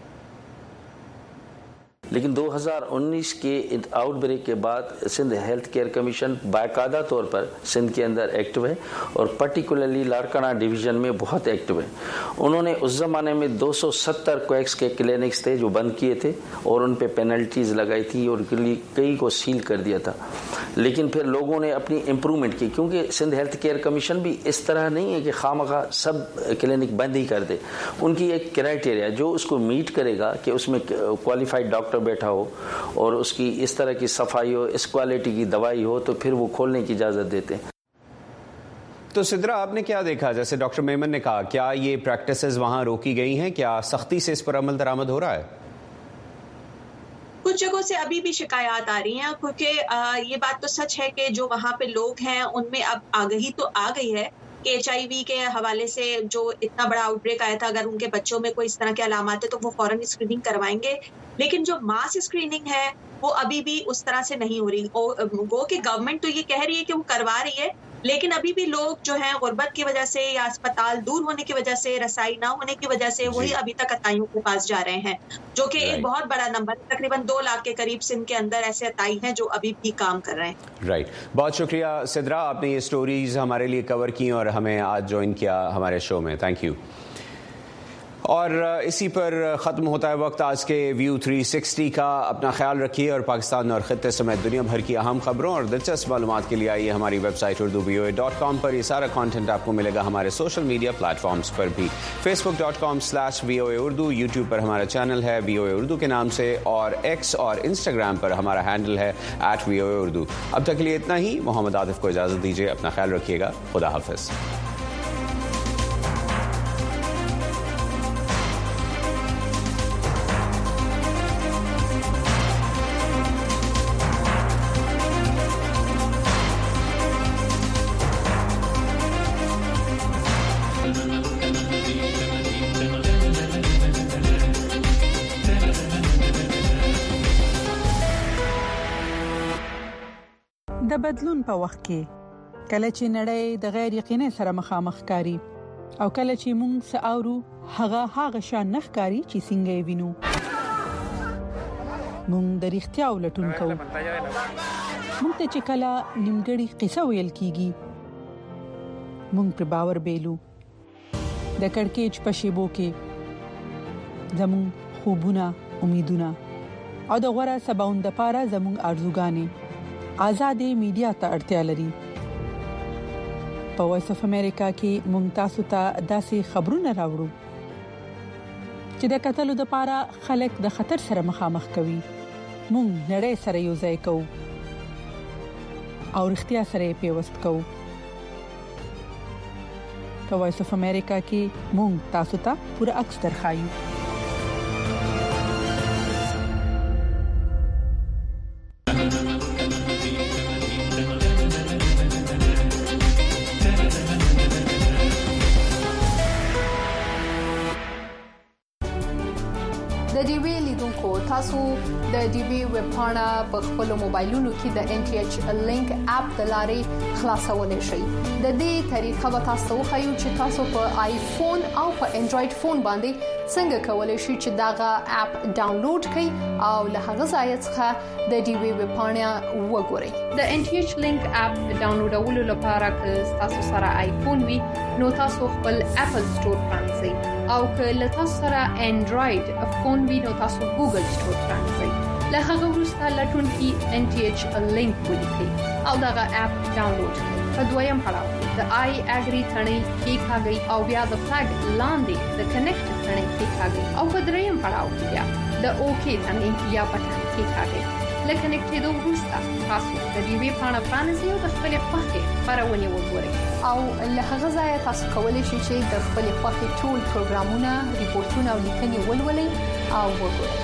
لیکن 2019 کے آؤٹ بریک کے بعد سندھ ہیلتھ کیئر کمیشن باقاعدہ طور پر سندھ کے اندر ایکٹیو ہے اور پرٹیکولرلی لاڑکانہ ڈویژن میں بہت ایکٹیو ہے۔ انہوں نے اس زمانے میں 270 کویکس کے کلینکس تھے جو بند کیے تھے اور ان پہ پینلٹیز لگائی تھی اور کئی کو سیل کر دیا تھا، لیکن پھر لوگوں نے اپنی امپرومنٹ کی، کیونکہ سندھ ہیلتھ کیئر کمیشن بھی اس طرح نہیں ہے کہ خواہ سب کلینک بند ہی کر دے۔ ان کی ایک کرائٹیریا جو اس کو میٹ کرے گا کہ اس میں کوالیفائڈ ڈاکٹر بیٹھا ہو اور اس کی اس طرح کی صفائی ہو، اس کوالٹی کی دوائی ہو، تو پھر وہ کھولنے کی اجازت دیتے ہیں۔ تو سدرا، آپ نے کیا دیکھا؟ جیسے ڈاکٹر میمن نے کہا، کیا یہ پریکٹسز وہاں روکی گئی ہیں؟ کیا سختی سے اس پر عمل درآمد ہو رہا ہے؟ کچھ جگہوں سے ابھی بھی شکایات آ رہی ہیں، کیونکہ یہ بات تو سچ ہے کہ جو وہاں پہ لوگ ہیں ان میں اب آگہی تو آ گئی ہے کہ HIV کے حوالے سے جو اتنا بڑا آؤٹ بریک آیا تھا، اگر ان کے بچوں میں کوئی اس طرح کے علامات ہیں تو وہ فوراً اسکریننگ کروائیں گے، لیکن جو ماس اسکریننگ ہے وہ ابھی بھی اس طرح سے نہیں ہو رہی۔ وہ کہ گورنمنٹ تو یہ کہہ رہی ہے کہ وہ کروا رہی ہے، لیکن ابھی بھی لوگ جو ہیں غربت کی وجہ سے یا اسپتال دور ہونے کی وجہ سے، رسائی نہ ہونے کی وجہ سے وہی ابھی تک عطائیوں کے پاس جا رہے ہیں، جو کہ ایک بہت بڑا نمبر ہے۔ تقریباً 2 لاکھ کے قریب سندھ کے اندر ایسے عطائی ہیں جو ابھی بھی کام کر رہے ہیں۔ رائٹ، بہت شکریہ سدرا، آپ نے یہ سٹوریز ہمارے لیے کور کی اور ہمیں آج جوائن کیا ہمارے شو میں، تھینک یو۔ और इसी पर ख़त्म होता है वक्त आज के व्यू 360 का। अपना ख्याल रखिए और पाकिस्तान और ख़ित्ते समेत दुनिया भर की अहम खबरों और दिलचस्प मालूमात के लिए आइए हमारी वेबसाइट urduvoa.com पर। ये सारा कंटेंट आपको मिलेगा हमारे सोशल मीडिया प्लेटफॉर्म्स पर भी, facebook.com/VOA Urdu, यूट्यूब पर हमारा चैनल है VOA Urdu के नाम से, और X और इंस्टाग्राम पर हमारा हैंडल है @VOA Urdu। अब तक के लिए इतना ही। मोहम्मद आतिफ को इजाज़त दीजिए, अपना ख्याल रखिएगा, खुदा हाफिज़। د بدلون په وخت کې کله چې نړۍ د غیر یقیني سره مخامخ کاری او کله چې موږ ساورو هغه شان نخکاری چې څنګه وینو، موږ د اړتیا ولټون کوو. موږ ته چې کله نیمګړی قصه ویل کیږي موږ پر باور بیلو. د کڑکېچ په شیبو کې زموږ خوبونه، امیدونه او د غوړه سباوند لپاره زموږ ارزوګانې آزادې میډیا ته اړتیا لري. په وایس اف امریکا کې ممتاز ته داسې خبرونه راوړو چې د قتل لپاره خلک د خطر سره مخامخ کوي. مونږ نړۍ سره یو ځای کوو او اړتیا سره پیوست کوو. په وایس اف امریکا کې مونږ تاسو ته پوره عکس درخایو. تاسو د ډي بي ویب پاڼه په خپل موبایلونو کې د NTH لینک اپ د لارې خلاصولای شئ. د دې طریقه به تاسو خو چې تاسو په آیفون او په انډراید فون باندې څنګه کولای شئ چې داغه اپ ډاونلوډ کړئ او له هغه ځای څخه د ډي بي ویب پاڼه وګورئ. د NTH لینک اپ ډاونلوډولو لپاره که تاسو سره آیفون وي نو تاسو خپل اپل سٹور پرانځئ او که له تاسو سره انډراید فون وي نو تاسو ګوګل سٹور پرانځئ. له هغه وروسته لټون کې NTH لینک ولیکئ او دغه اپ ډاونلوډ کړئ. په دویم پړاو د آی اګری ثنې کلیکاږئ او بیا د فلګ لاندې د کنیکټ ثنې کلیکاږئ او په دریم پړاو کې بیا د اوکی ثنې یا بټن کلیکاږئ. لکه کنیکټېدو وروسته تاسو د دې وی پاڼه پرانځئ او د خپل خوښې خبرونه وګورئ او له هغه ځای تاسو کولی شئ چې د خپل خوښې ټول پروګرامونه، ریپورتونه او لیکنې ولولئ او وګورئ.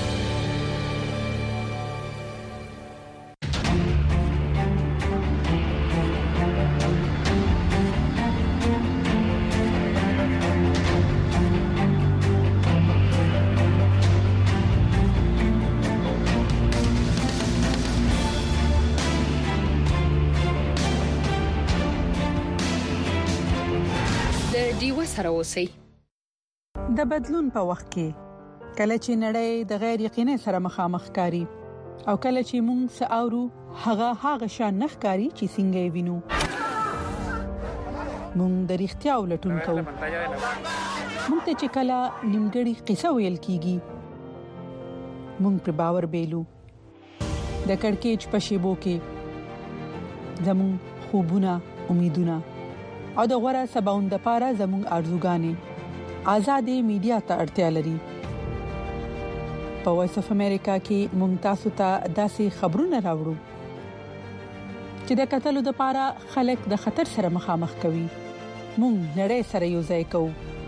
سره اوسئ. د بدلون په وخت کې کله چې نړۍ د غیر یقیني سره مخامخ کاری او کله چې موږ ساورو هغه شان نخکاری چې څنګه وینو، موږ د اړتیا ولټون کوو. موږ ته چې کله نیمګړی قصه ویل کیږي موږ پر باور بیلو. د کڑکېچ په شیبو کې زموږ خوبونه، امیدونه او د غوړه سباوند لپاره زموږ ارزوګانې آزادې میډیا ته اړتیا لري. په وایس اف امریکا کې ممتاز ته داسې خبرونه راوړو چې د قتل لپاره خلک د خطر سره مخامخ کوي. مونږ نړۍ سره یو ځای کوو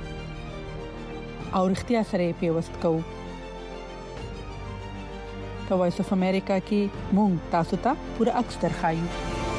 او اړتیا سره پیوست کوو. په وایس اف امریکا کې مونږ تاسو ته پوره عکس درخایو.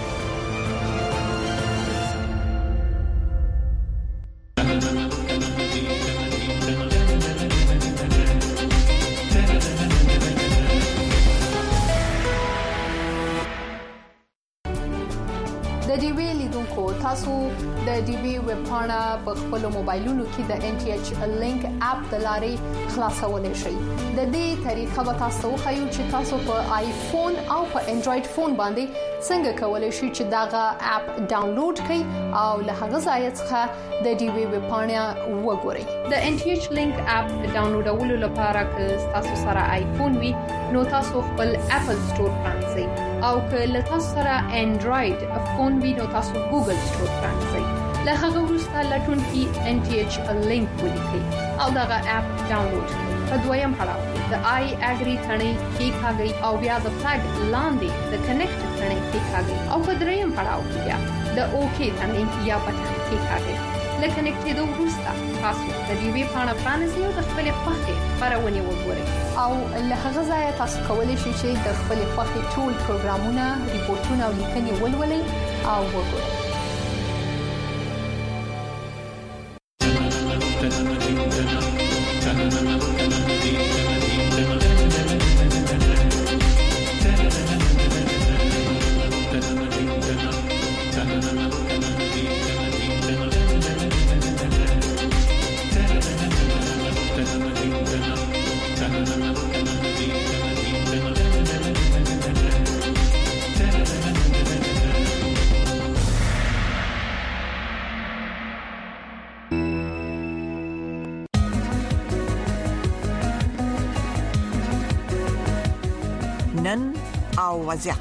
تاسو د ډي بي ویب پاڼه په خپل موبایلونو کې د NTH لینک اپ د لارې خلاصولای شئ. د دې طریقه به تاسو خو چې تاسو په آیفون او په انډراید فون باندې څنګه کولای شئ چې داغه اپ ډاونلوډ کړئ او له هغه ځای څخه د ډي وی ویب پاڼه وګورئ. د ان ټي ایچ لینک اپ ډاونلوډولو لپاره که تاسو سره آیفون وي نو تاسو خپل اپل سٹور پرانځئ او که له تاسو سره انډراید فون وي نو تاسو ګوګل سٹور پرانځئ. له هغه وروسته لټون کې ان ټي ایچ لینک ولیکئ او داغه اپ ډاونلوډ کړئ. په دویم پړاو د آی اګری ثنې کې ښاګي او بیا د فلګ لاندې د کنیکټ ثنې کې ښاګي او په دریم پړاو کې بیا د اوکی ثنې یا بټن کې ښاګي. لکه نکټېدو وروسته تاسو د دې وی پاڼه پرانځئ او د خپل خوښې خبرونه وګورئ او له هغه ځای تاسو کولی شئ چې د خپل خوښې ټول پروګرامونه، ریپورتونه او لیکنې ولولئ او وګورئ. نن او وضعیت.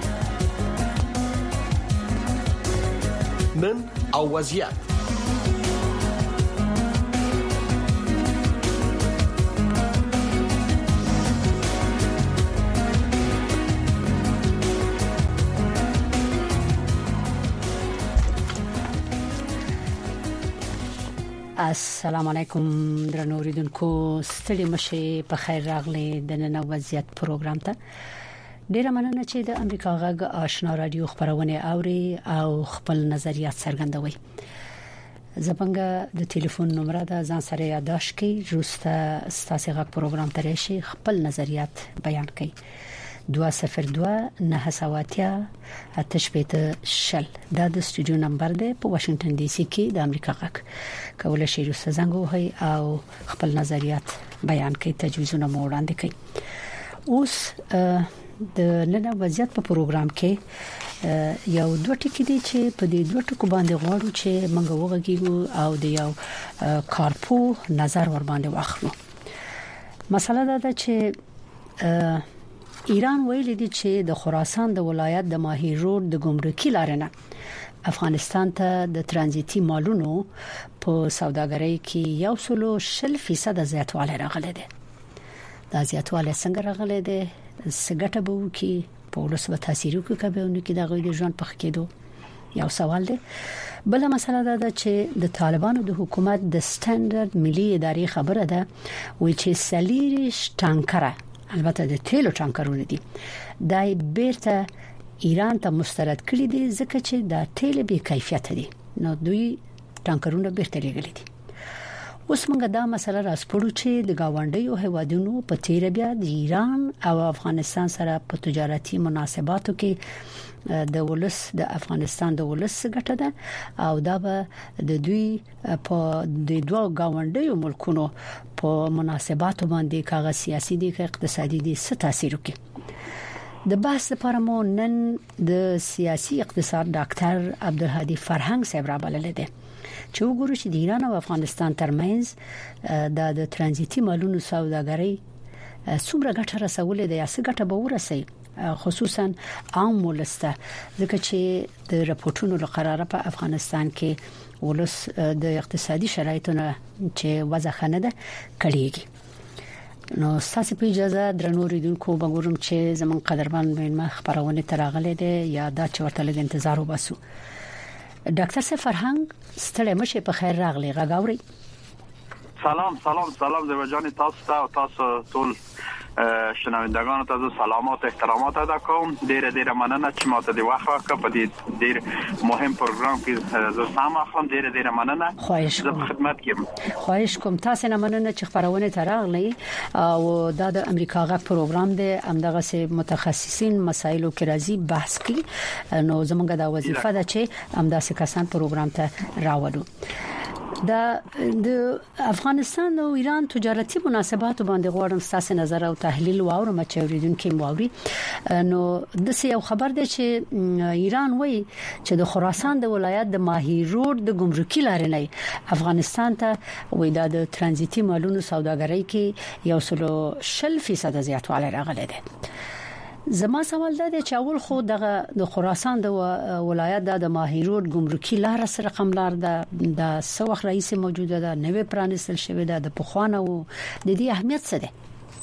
نن او وضعیت. السلام علیکم درنو اوریدونکو، ستړي مشه په خیر راغلي د نن وضعیت پروګرام ته. ډیره مننه چې د امریکا غږ آشنا رادیو خبرونه اوري او خپل نظریات څرګندوي. زبنګ د ټلیفون نمبر دا ځان سره یاداش کړئ، روسته ستاسو غږ پروګرام ته راشي خپل نظریات بیان کړئ. 202-978-880 دا د استودیو نمبر دی په واشنگټن ډي سي کې د امریکا غږ. کولای شئ روسته زنګ وهئ او خپل نظریات بیان کړئ، تجویزونه مو وړاندې کړئ. اوس د نن وضعیت په پروګرام کې یو دوه ټکي دي چې په دې دوه ټکو باندې غواړو چې موږ وغږیږو او د یو کارپو نظر ور باندې واخلو. مسله دا ده چې ایران ویل دي چې د خراسان د ولایت د ماهی روډ د ګمرکي لارنه افغانستان ته د ترانزیتي مالونو په سوداګرۍ کې 100% زیاتوالی راغلی دی. دا زیاتوالی څنګه راغلی دی؟ سګټه به وکي په ولسمه تاثیر وکړي کبهونه کې د غوډي ژوند په کېدو یو سوال دی. بل مسله دا ده چې د طالبانو د حکومت د سټانډرد ملي ادارې خبره ده وی چې سلیریش ټانکره، البته د تیلو ټانکرونه دي، دای بیرته ایران ته مسترد کړی دي ځکه چې دا تیل به کیفیت دي، نو دوی ټانکرونه بیرته لګلې دي. اوس موږ دا مسله راسپړو چې د گاونډیو هیوادونو په تیر بیا د ایران او افغانستان سره په تجارتي مناسباتو کې د ولس د افغانستان د ولس ګټه ده او دا به د دوی په د دوه گاونډیو ملکونو په مناسباتو باندې کاغه سیاسي دي که اقتصادي دي څه تاثیر کوي. د بحث لپاره مو نن د سیاسي اقتصاد ډاکټر عبدالهادي فرهنګ صاحب را بلل دي چې وګورو چې د ایران او افغانستان ترمنځ د ترانزیتي مالونو سوداګرۍ څومره ګټه رسولې ده یا څه ګټه به ورسي، خصوصا عام ولسته، ځکه چې د راپورټونو لقراره په افغانستان کې ولس د اقتصادي شرایطونو چې وضع خنه ده کړيږي. نو تاسو په اجازه درنو ریدونکو وګورم چې زمون قدرمن مېلمه خبرونه تراغله ده یا دا چې ورته لږ انتظار وباسو. ډاکټر صاحب فرهنګ ستړي مشه په خیر راغلي غاوري. سلام زیبا جان، تاسو ټول شنوندگان ته سلامات و احترامات ادا کوم. ډیره مننه چې ماته د وخت راکړه په دې ډیر مهم پروګرام کې زه سم اخلم. ډیره مننه، زه په خدمت کې یم. خواهش کوم. تاسو نه مننه چې خبرونه تراغلي او دا د امریکا غا پروګرام دی، همدغه سه متخصصین مسایلو کې راځي بحث کوي. نو زموږ د وظیفه ده چې همداسې کسان پروګرام ته راوړو. د افغانستان او ایران تجارتي مناسبات باندې غواړم تاسو نظر او تحلیل واورم چې اوریدونکو موري نو د یو خبر دی چې ایران وایي چې د خراسان د ولایت د ماهی روډ د ګمرکي لارې نه افغانستان ته وایي د ترانزیتي مالونو سوداګرۍ کې 100% زیاتوالی راغلی دی. زما سوال دا دی چې اول خو د خراسان د ولایت د ماهی روډ ګمرکي لار سره رقم لار د سوخ رئیس موجوده ده نوې پرانستل شوې ده د پخوانه او د دې اهمیت څه ده؟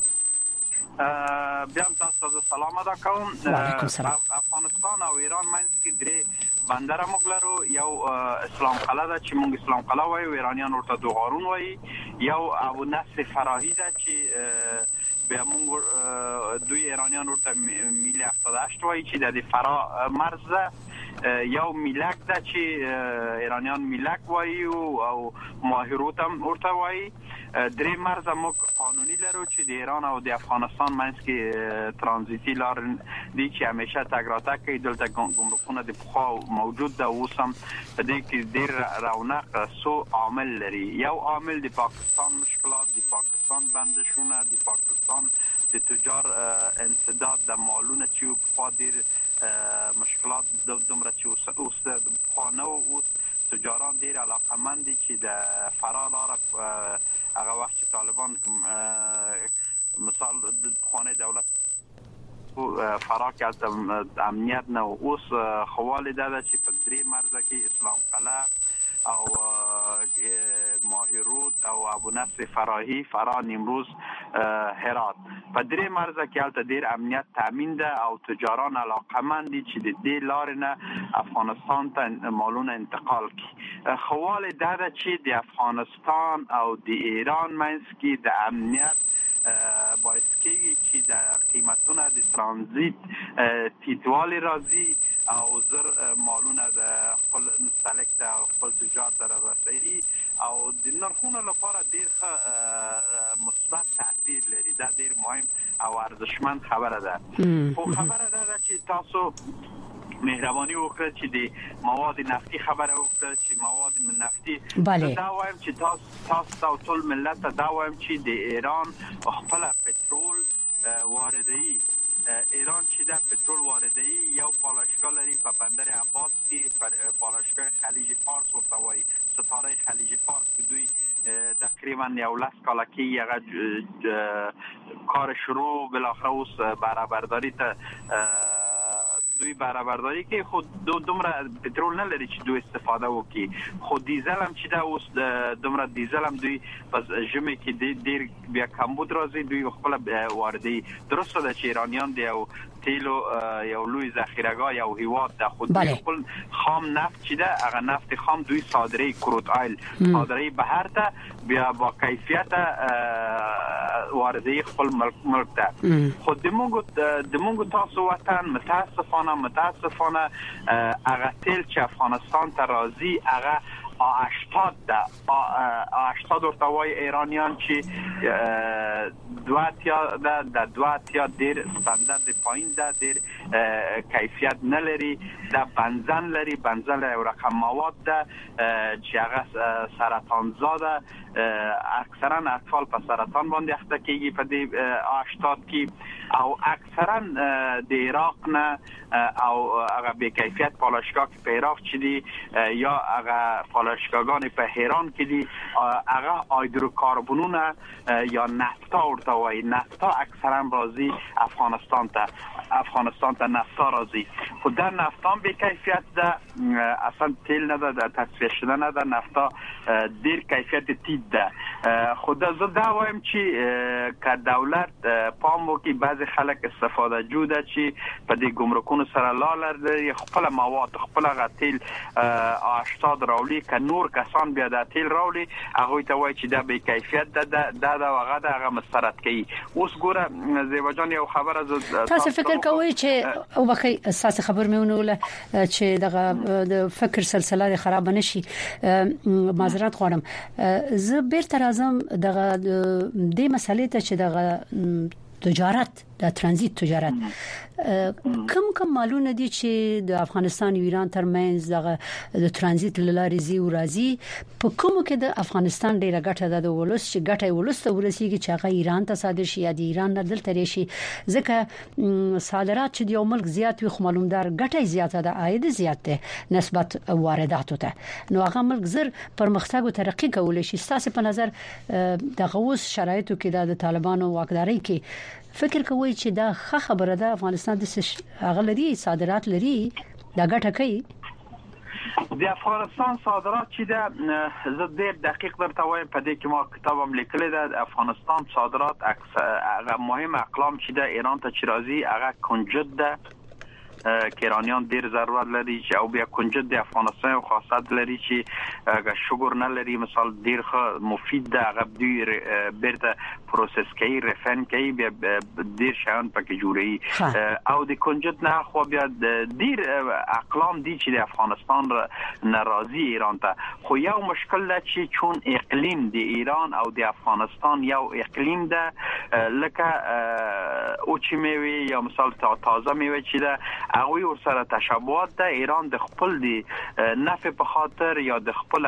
بیا تاسو ته سلام ادا کوم. افغانستان او ایران منځ کې درې بندر موږ یو اسلام قلعه ده چې موږ اسلام قلعه وایو، ایرانیان ورته دوغارون وایي. یو ابو نصر فراهی ده چې بیا موږ دوی ایرانیان ورته میل 78 وایي چې د فرا مرز ده. یو میلک ده چې ایرانیان میلک وایي او ماهیروت هم ورته وایي. درې مرز موږ قانوني لرو چې د ایران او د افغانستان منځ کې ترانزیتي لار دي چې همیشه تګ راتګ کوي. دلته ګمرکونه د پخوا موجود ده، اوس هم په دې کې ډېر رونق سو عامل لري. یو عامل د پاکستان مشکلات، د پاکستان بندشونه، د پاکستان د تجار انسداد د مالونه چې پخوا ډېر مشکلات دومره چې اوس د پخوانه اوس تجاران ډېر علاقمند دي چې د فرا لاره هغه وخت چې طالبان مثال د پخواني دولت فرا کې امنیت نه اوس خواله ده چې په درې مرزه کې اسلام قلعه او ماهی رود او ابو نصر فراهی فرا نیمروز هرات په درې مرزه کې البته ډیر امنیت تامین ده او تجاران علاقمند دي چې د دې لارې نه افغانستان ته مالونه انتقال کړي. خواله ده چې د افغانستان او د ایران منځ کې د امنیت باعث کېږي چې د قیمتونه د ترانزیت تیتوالی راځي او زر مالونه د خپل مستهلک ته او خپل تجار ته رسېږي او د نرخونو لپاره ډېر ښه مثبت تاثیر لري. دا ډېر مهم او ارزښتمن خبره ده. خو خبره ده چې تاسو مهرباني وکړه چې د مواد نفتي خبره وکړه چې مواد نفتي دا وایم چې تاسو ټول ملت ته دا وایم چې د ایران خپل پټرول واردوي. ایران چې د پټرول واردوي یو پالایشگاه لري په بندر عباس کې، پالایشگاه خلیج فارس ورته وایي، ستاره خلیج فارس کې دوی تقریبا 11 کال کې هغه کار شروع بالاخره اوس برابرداری ته دوی برابرداری کې خود دومره پټرول نه لري چې دوی استفاده وکړي. خو دیزل هم چې دا اوس دومره دیزل هم دوی پس ژمي کې ډېر بیا کمبود راځي، دوی خپل واردوي. درسته ده چې ایرانیان دی او تیلو یو لوی ذخیره‌گاه یو هیواد ده، خود خپل خام نفت چې ده هغه نفت خام دوی صادره کروت آیل صادره بهر ته بیا با کیفیت واردوي خپل ملک ته. خو د موږ تاسو وطن متاسفانه هغه تیل چې افغانستان ته راځي هغه A80 ده. A80 ورته وایي ایرانیان چې دواتیا ډېر ستاندرد پایین ده، ډېر کیفیت نه لري. دا بنزن لري، بنزن یو رقم مواد ده چې هغه سرطان زاده. اکثرا اطفال په سرطان باندې اخته کېږي په دې A80 کې او اکثرا د عراق نه او هغه به کیفیت پالایشگاه په عراق چې دي یا هغه پالایشگاهان په ایران کې دي هغه هایدروکاربنونه یا نفتا ورته وایي. نفتا اکثرا راځي افغانستان ته نفتا راځي. خو در نفتا به کیفیت ده، اصلا تیل نه ده، تصفیه شده نه ده. نفتا ډیر کیفیت تیز ده. خو زه دا وایم چې که دولت پام وکړي بعضې خلک استفاده جو ده چې په دې ګمرکونو سره لاله لري خپل مواد خپل هغه تیل A80 راوړي، که نور کسان بیا دا تیل راوړي هغوی ته وایي چې دا بې کیفیت ده او هغه د هغه مسترد کوي. اوس ګوره زیبا جان یو خبره تاسو فکر کوئ چې او بخی اساس خبر مې ونوله چې دغه د فکر سلسله خراب نشي. معذرت غواړم. زه بیرته راځم دغه د مسلې ته چې دغه تجارت د ترانزیت تجارت کم مالونه دي چې د افغانستان او ایران ترمنځ د ترانزیت لارې زی او راځي په کوم کې د افغانستان ډیره ګټه ده د ولس چې ګټه ولسته ورسیږي چې هغه ایران ته صادر شي یا د ایران نه دلته راشي ځکه صادرات چې د یو ملک زیات وي خو معلومدار ګټه زیاته ده عاید زیات ده نسبت وارداتو ته نو هغه ملک زر پرمختګ او ترقی کولای شي ستاسو په نظر د غوث شرایطو کې د طالبانو واکداري کې فکر کوي چې دا ښه خبره ده افغانستان د اغلري صادرات لري دا ګټه کوي د افغانستان صادرات چې د زه ډېر دقیق درته وایم په دې کې ما کتابم لیکلی ده افغانستان صادرات هغه مهم اقلام چې د ایران ته چې راځي هغه کنجد ده که ایرانیان ډیر ضرورت لري چې او بیا کنجد د افغانستان خاصیت لري چې هغه شوګر نه لري مثال ډیر مفید ده هغه ډیر بیرته پروسس کوي رفین کوي بیا ډیر شیان پکې جوړي او د کنجد نه خو بیا ډیر اقلام دي چې د افغانستان ناراضي ایران ته خو یو مشکل ده چې چون اقلیم د ایران او د افغانستان یو اقلیم ده لکه اوچ میوه یا مثال تازه میوه چې ده هغه ورسره تشابهات ده ایران د خپل دی نفع په خاطر یا د خپل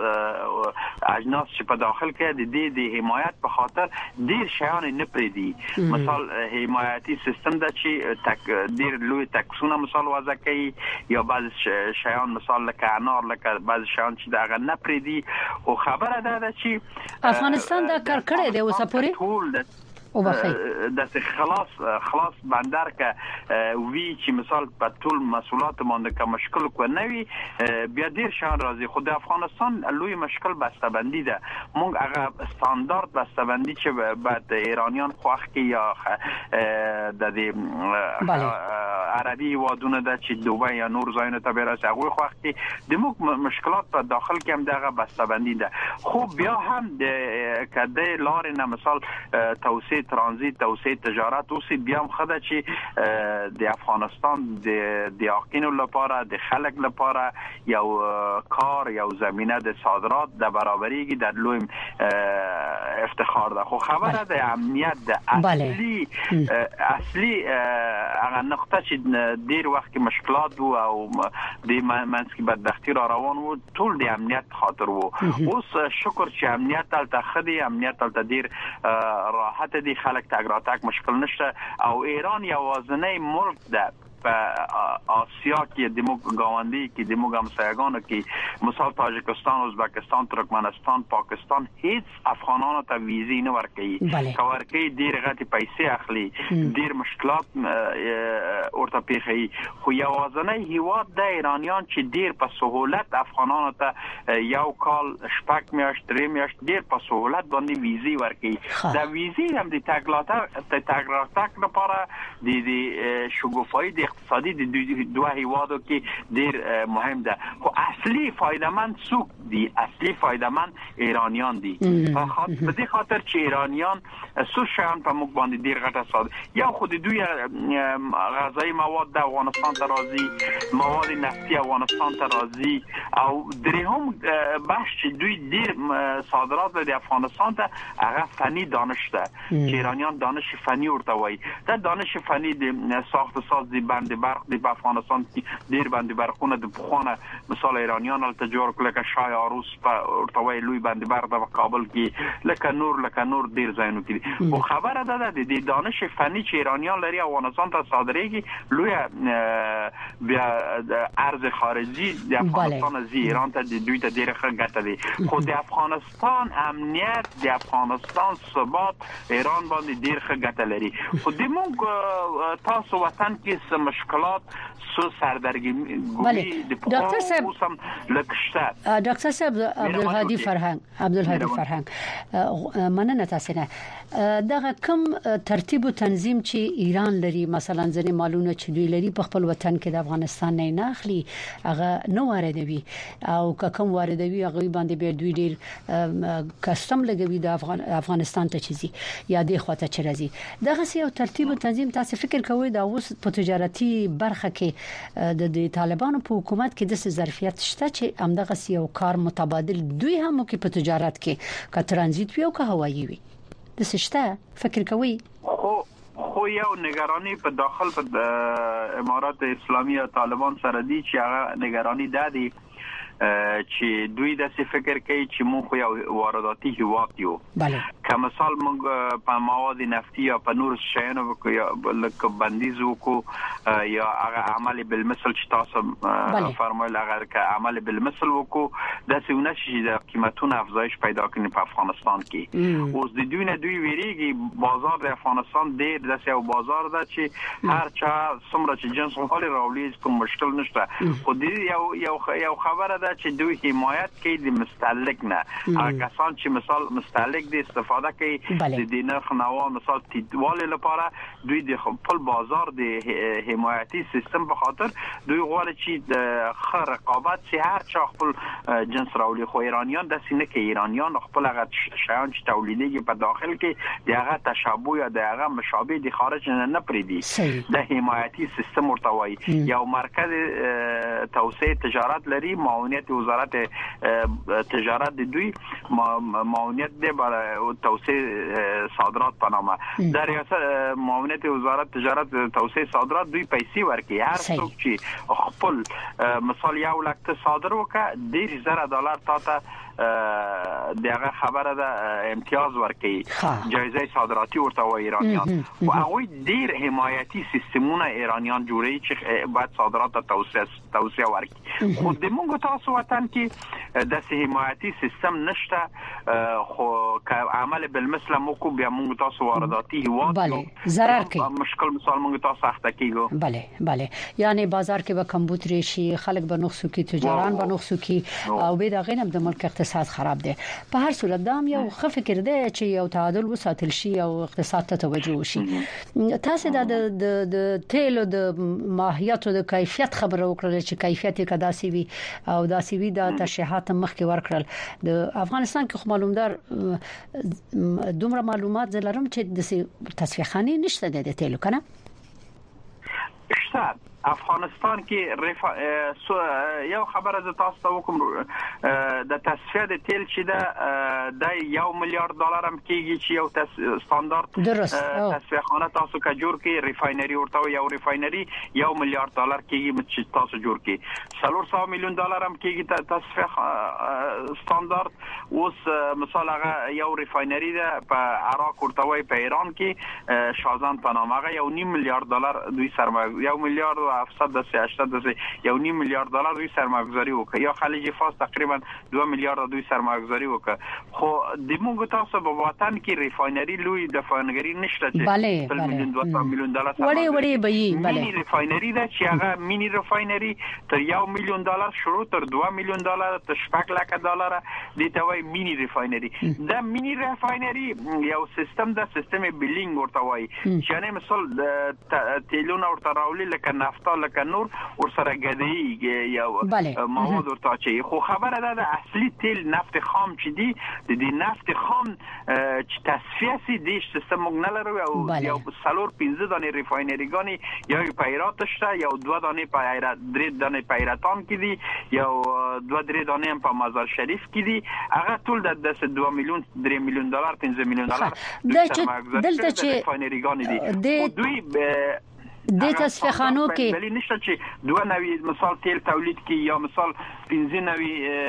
اجناس چې په داخل کې د حمایت په خاطر ډیر شیان نه پریدي مثال حمایتي سیستم ده چې ډیر لوی تکسونه مثال وضع کوي یا بعض شیان مثال لکه انار لکه بعض شیان چې دغه نه پریدي او خبره ده چې افغانستان دا کار کړی دی اوسه پورې د خلاص بندر که وی چې مثال په ټول مسئولات باندې که مشکل کو نه وي بیا ډیر شان راځي خو د افغانستان لوی مشکل بسته‌بندي ده موږ هغه استاندارد بسته‌بندي چې بعد ایرانیان خوښ کی یا د عربي وادونه ده چې دوبه یا نور ځایونه ته برسه هغه خوښ کی د موږ مشکلات په داخل کې هم دغه بسته‌بندي ده خو بیا هم د کده لارې نه مثال توسعه ترانزیت توسعه تجارت اوسې بیا هم خدای چې د افغانستان د اقینو لپاره د خلک لپاره یو کار یو زمینه د صادرات د برابریږي د لوی افتخار ده خو خبره د امنیت د اصلي هغه نقطه چې ډیر وخت کې مشکلات وو او د منځ کې بدبختی را روان وو ټول د امنیت خاطر وو اوس شکر چې امنیت تلته خدي امنیت تلته ډیر راحت دي خلک تاګ راتاګ مشکل نشته او ایران یوازینی ملک ده په آسیا کې د موږ گاونډي کې د موږ همسایگانو کې مثال تاجکستان ازبکستان ترکمنستان پاکستان هیڅ افغانانو ته ویزې نه ورکوي که ورکوي ډیر غټي پیسې اخلي ډیر مشکلات ورته پیښي خو یوازینی هیواد د ایرانیان چې ډیر په سهولت افغانانو ته یو کال شپږ میاشت درې میاشت ډیر په سهولت باندې ویزې ورکوي دا ویزې هم د تاګ راتاګ لپاره د شګوفای د اقتصادي د دوه هیوادو کې ډیر مهم ده خو اصلي فایدهمند څوک دي اصلي فایدهمند ایرانیان دي په دې خاطر چې ایرانیان څو شان په موږ باندې ډیر غټه صادر یا خو د دوی غذایی مواد د افغانستان ته راځي مواد نفتی افغانستان ته راځي او درهم بخش چې دوی ډیر صادرات د افغانستان ته هغه فني دانش ده چې ایرانیان دانش فني ورته وایي دا دانش فني د ساخت ساز دی بند برق دی په افغانستان کې ډیر بند برقونه د بخونه مثال ایرانیان ال تجار کله که شای عروس په ورتوي لوی بند برق د کابل کې لکه نور ډیر ځایونه کې خو خبره ده د دانش فني چې ایرانیان لري افغانستان ته صادرېږي لوی بیا ارز خارجي د افغانستان از ایران ته د دوی ته ډیر ښه ګټه دي خو د افغانستان امنیت د افغانستان ثبات ایران باندې ډیر ښه ګټه لري خو د موږ تاسو وطن کې مشکلات سو سردرگمی د ډاکټر صاحب لکشته ډاکټر صاحب عبدالهادي فرهنګ مننه تاسو نه دغه کوم ترتیب او تنظیم چې ایران لري مثلا ځنې مالونه چې دوی لري په خپل وطن کې د افغانستان نه اخلي هغه نو واردوي او کوم واردوي هغه باندې به دوی ډیر کسټم لګوي د افغانستان ته چيزي یا د خواته چرزي دغه یو ترتیب او تنظیم تاسو فکر کوئ دا اوس په تجارتي برخه کې د طالبانو په حکومت کې د ظرفیت شته چې همدغه یو کار متبادل دوی هم کې په تجارت کې که ترانزیت وي او که هوایي وي د شته فکر کوي خو یو نگرانی په داخل په امارات اسلامي او طالبان سره دي چې هغه نگرانی دادي چې دوی د څه فکر کوي چې موږ یو وارداتي هیواد یو که مثال موږ په مواد نفتی یا په نور شیانو لکه بندیز وکړو یا هغه عمل بالمثل چې تاسو فرمایل هغه که عمل بالمثل وکړو د څه نشي د قیمتونو افزایش پیدا کړي په افغانستان کې اوس د دوی نه دوی ویریږي بازار د افغانستان ډیر د یو بازار ده چې هر چا څومره چې جنس غواړي راولي کوم مشکل نشته خو دې یو خبره چې دوی حمایت کوي د مستهلک نه هغه کسان چې مثال مستهلک دي استفاده کوي د دینر خنوا مثال تیدوال لپاره دوی د خپل بازار د حمایتي سیستم په خاطر دوی غواړي چې د خر رقابت چې هر چا خپل جنس راولي خو ایرانیان د سینه کې ایرانیان خپل هغه شیان چې تولیدي په داخل کې دغه تشابه یا دغه مشابه د خارج نه پریدي د حمایتي سیستم ورته وایي یو مرکز توسعه تجارت لري وزارت تجارت دوی معاونیت ده برای توسعه صادرات په نامه در ریاست معاونیت وزارت تجارت توسعه صادرات دوی پیسې ورکړي هر څوک چې خپل مثال یو لک صادر وکړي $10,000 تا دغه خبره ده امتیاز ورکړي جایزه صادراتی ورته و ایرانیان او هغه ډیر حمایتي سیستمونه ایرانیان جوړي چې باید صادرات توسعه ورکړي خو د موږ تاسو وطن کې د حمایتي سیستم نشته خو عمل بالمثل موږ بیا موږ تاسو وارداتي هیواد ضرر کوي مشکل مثال موږ تاسو سخت کیږو بله یعنی بازار کې به کمبود شي خلک به نقصو کې تجاران به نقصو کې او به د غینم د ملک اقتصاد خراب دي په هر صورت دام یو خف فکر دی چې یو تعادل وساتل شي او اقتصاد ته توجه وشي تاسو د تیل او د ماهیت او د کیفیت خبره وکړه چې کیفیت کداسي وي او داسي وي د تشریحات مخکې ورکړل د افغانستان کې معلومدار دومره معلومات زلرم چې د تصفیه خانه نشته د تیلو کنه شته افغانستان کې یو خبره ز تاسو ته وکم د تصفیه د تیل چې د $1 میلیارډ هم کېږي چې یو ستاندارد تصفیه خانه تاسو کا جوړ کې ریفاینری ورته یو ریفاینری $1 میلیارډ کېږي چې تاسو جوړ کې $400 میلیون هم کېږي تصفیه ستاندارد اوس مثال هغه یو ریفاینری ده په عراق ورته وای په ایران کې شازان په نامه هغه $1 میلیارډ دوی سرمایه $1 میلیارډ $1.8 میلیارډ دوی سرمایه‌گذاری وکړه یا خلیج فارس تقریبا $2 میلیارډ دوی سرمایه‌گذاری وکړه خو د موږ تاسو په وطن کې ریفاینری لوی د فنګری نشته چې $2 میلیون وړي به مینی ریفاینری ده چې هغه مینی ریفاینری تر $1 میلیون شروع تر $2 میلیون تر $8 لک د ته وای مینی ریفاینری د مینی ریفاینری یو سیستم د سیستم بیلینګ ورته وای چې نه مثال تیلونه ورته راولي لکه نفت لکه نور ورسره غدي یو مواد ورته چې خو خبره ده د اصلي تیل نفت خام چې دی د نفت خام چې تصفیه سي د سیستم نه لرو او یو 4-5 دانه ریفاینریګانی یا په ایرات شته یو 2 دانه په ایرات 3 دانه په ایراتان کې دي یو 2-3 دانه په مزار شریف کې دي هغه ټول د $2 میلیون $3 میلیون $5 میلیون دلته چې ریفاینریګانی دي دوی د تصفیه خانو کې بلې نشته چې 2 نوي مثال تیل تولید کی یا مثال 15 نوي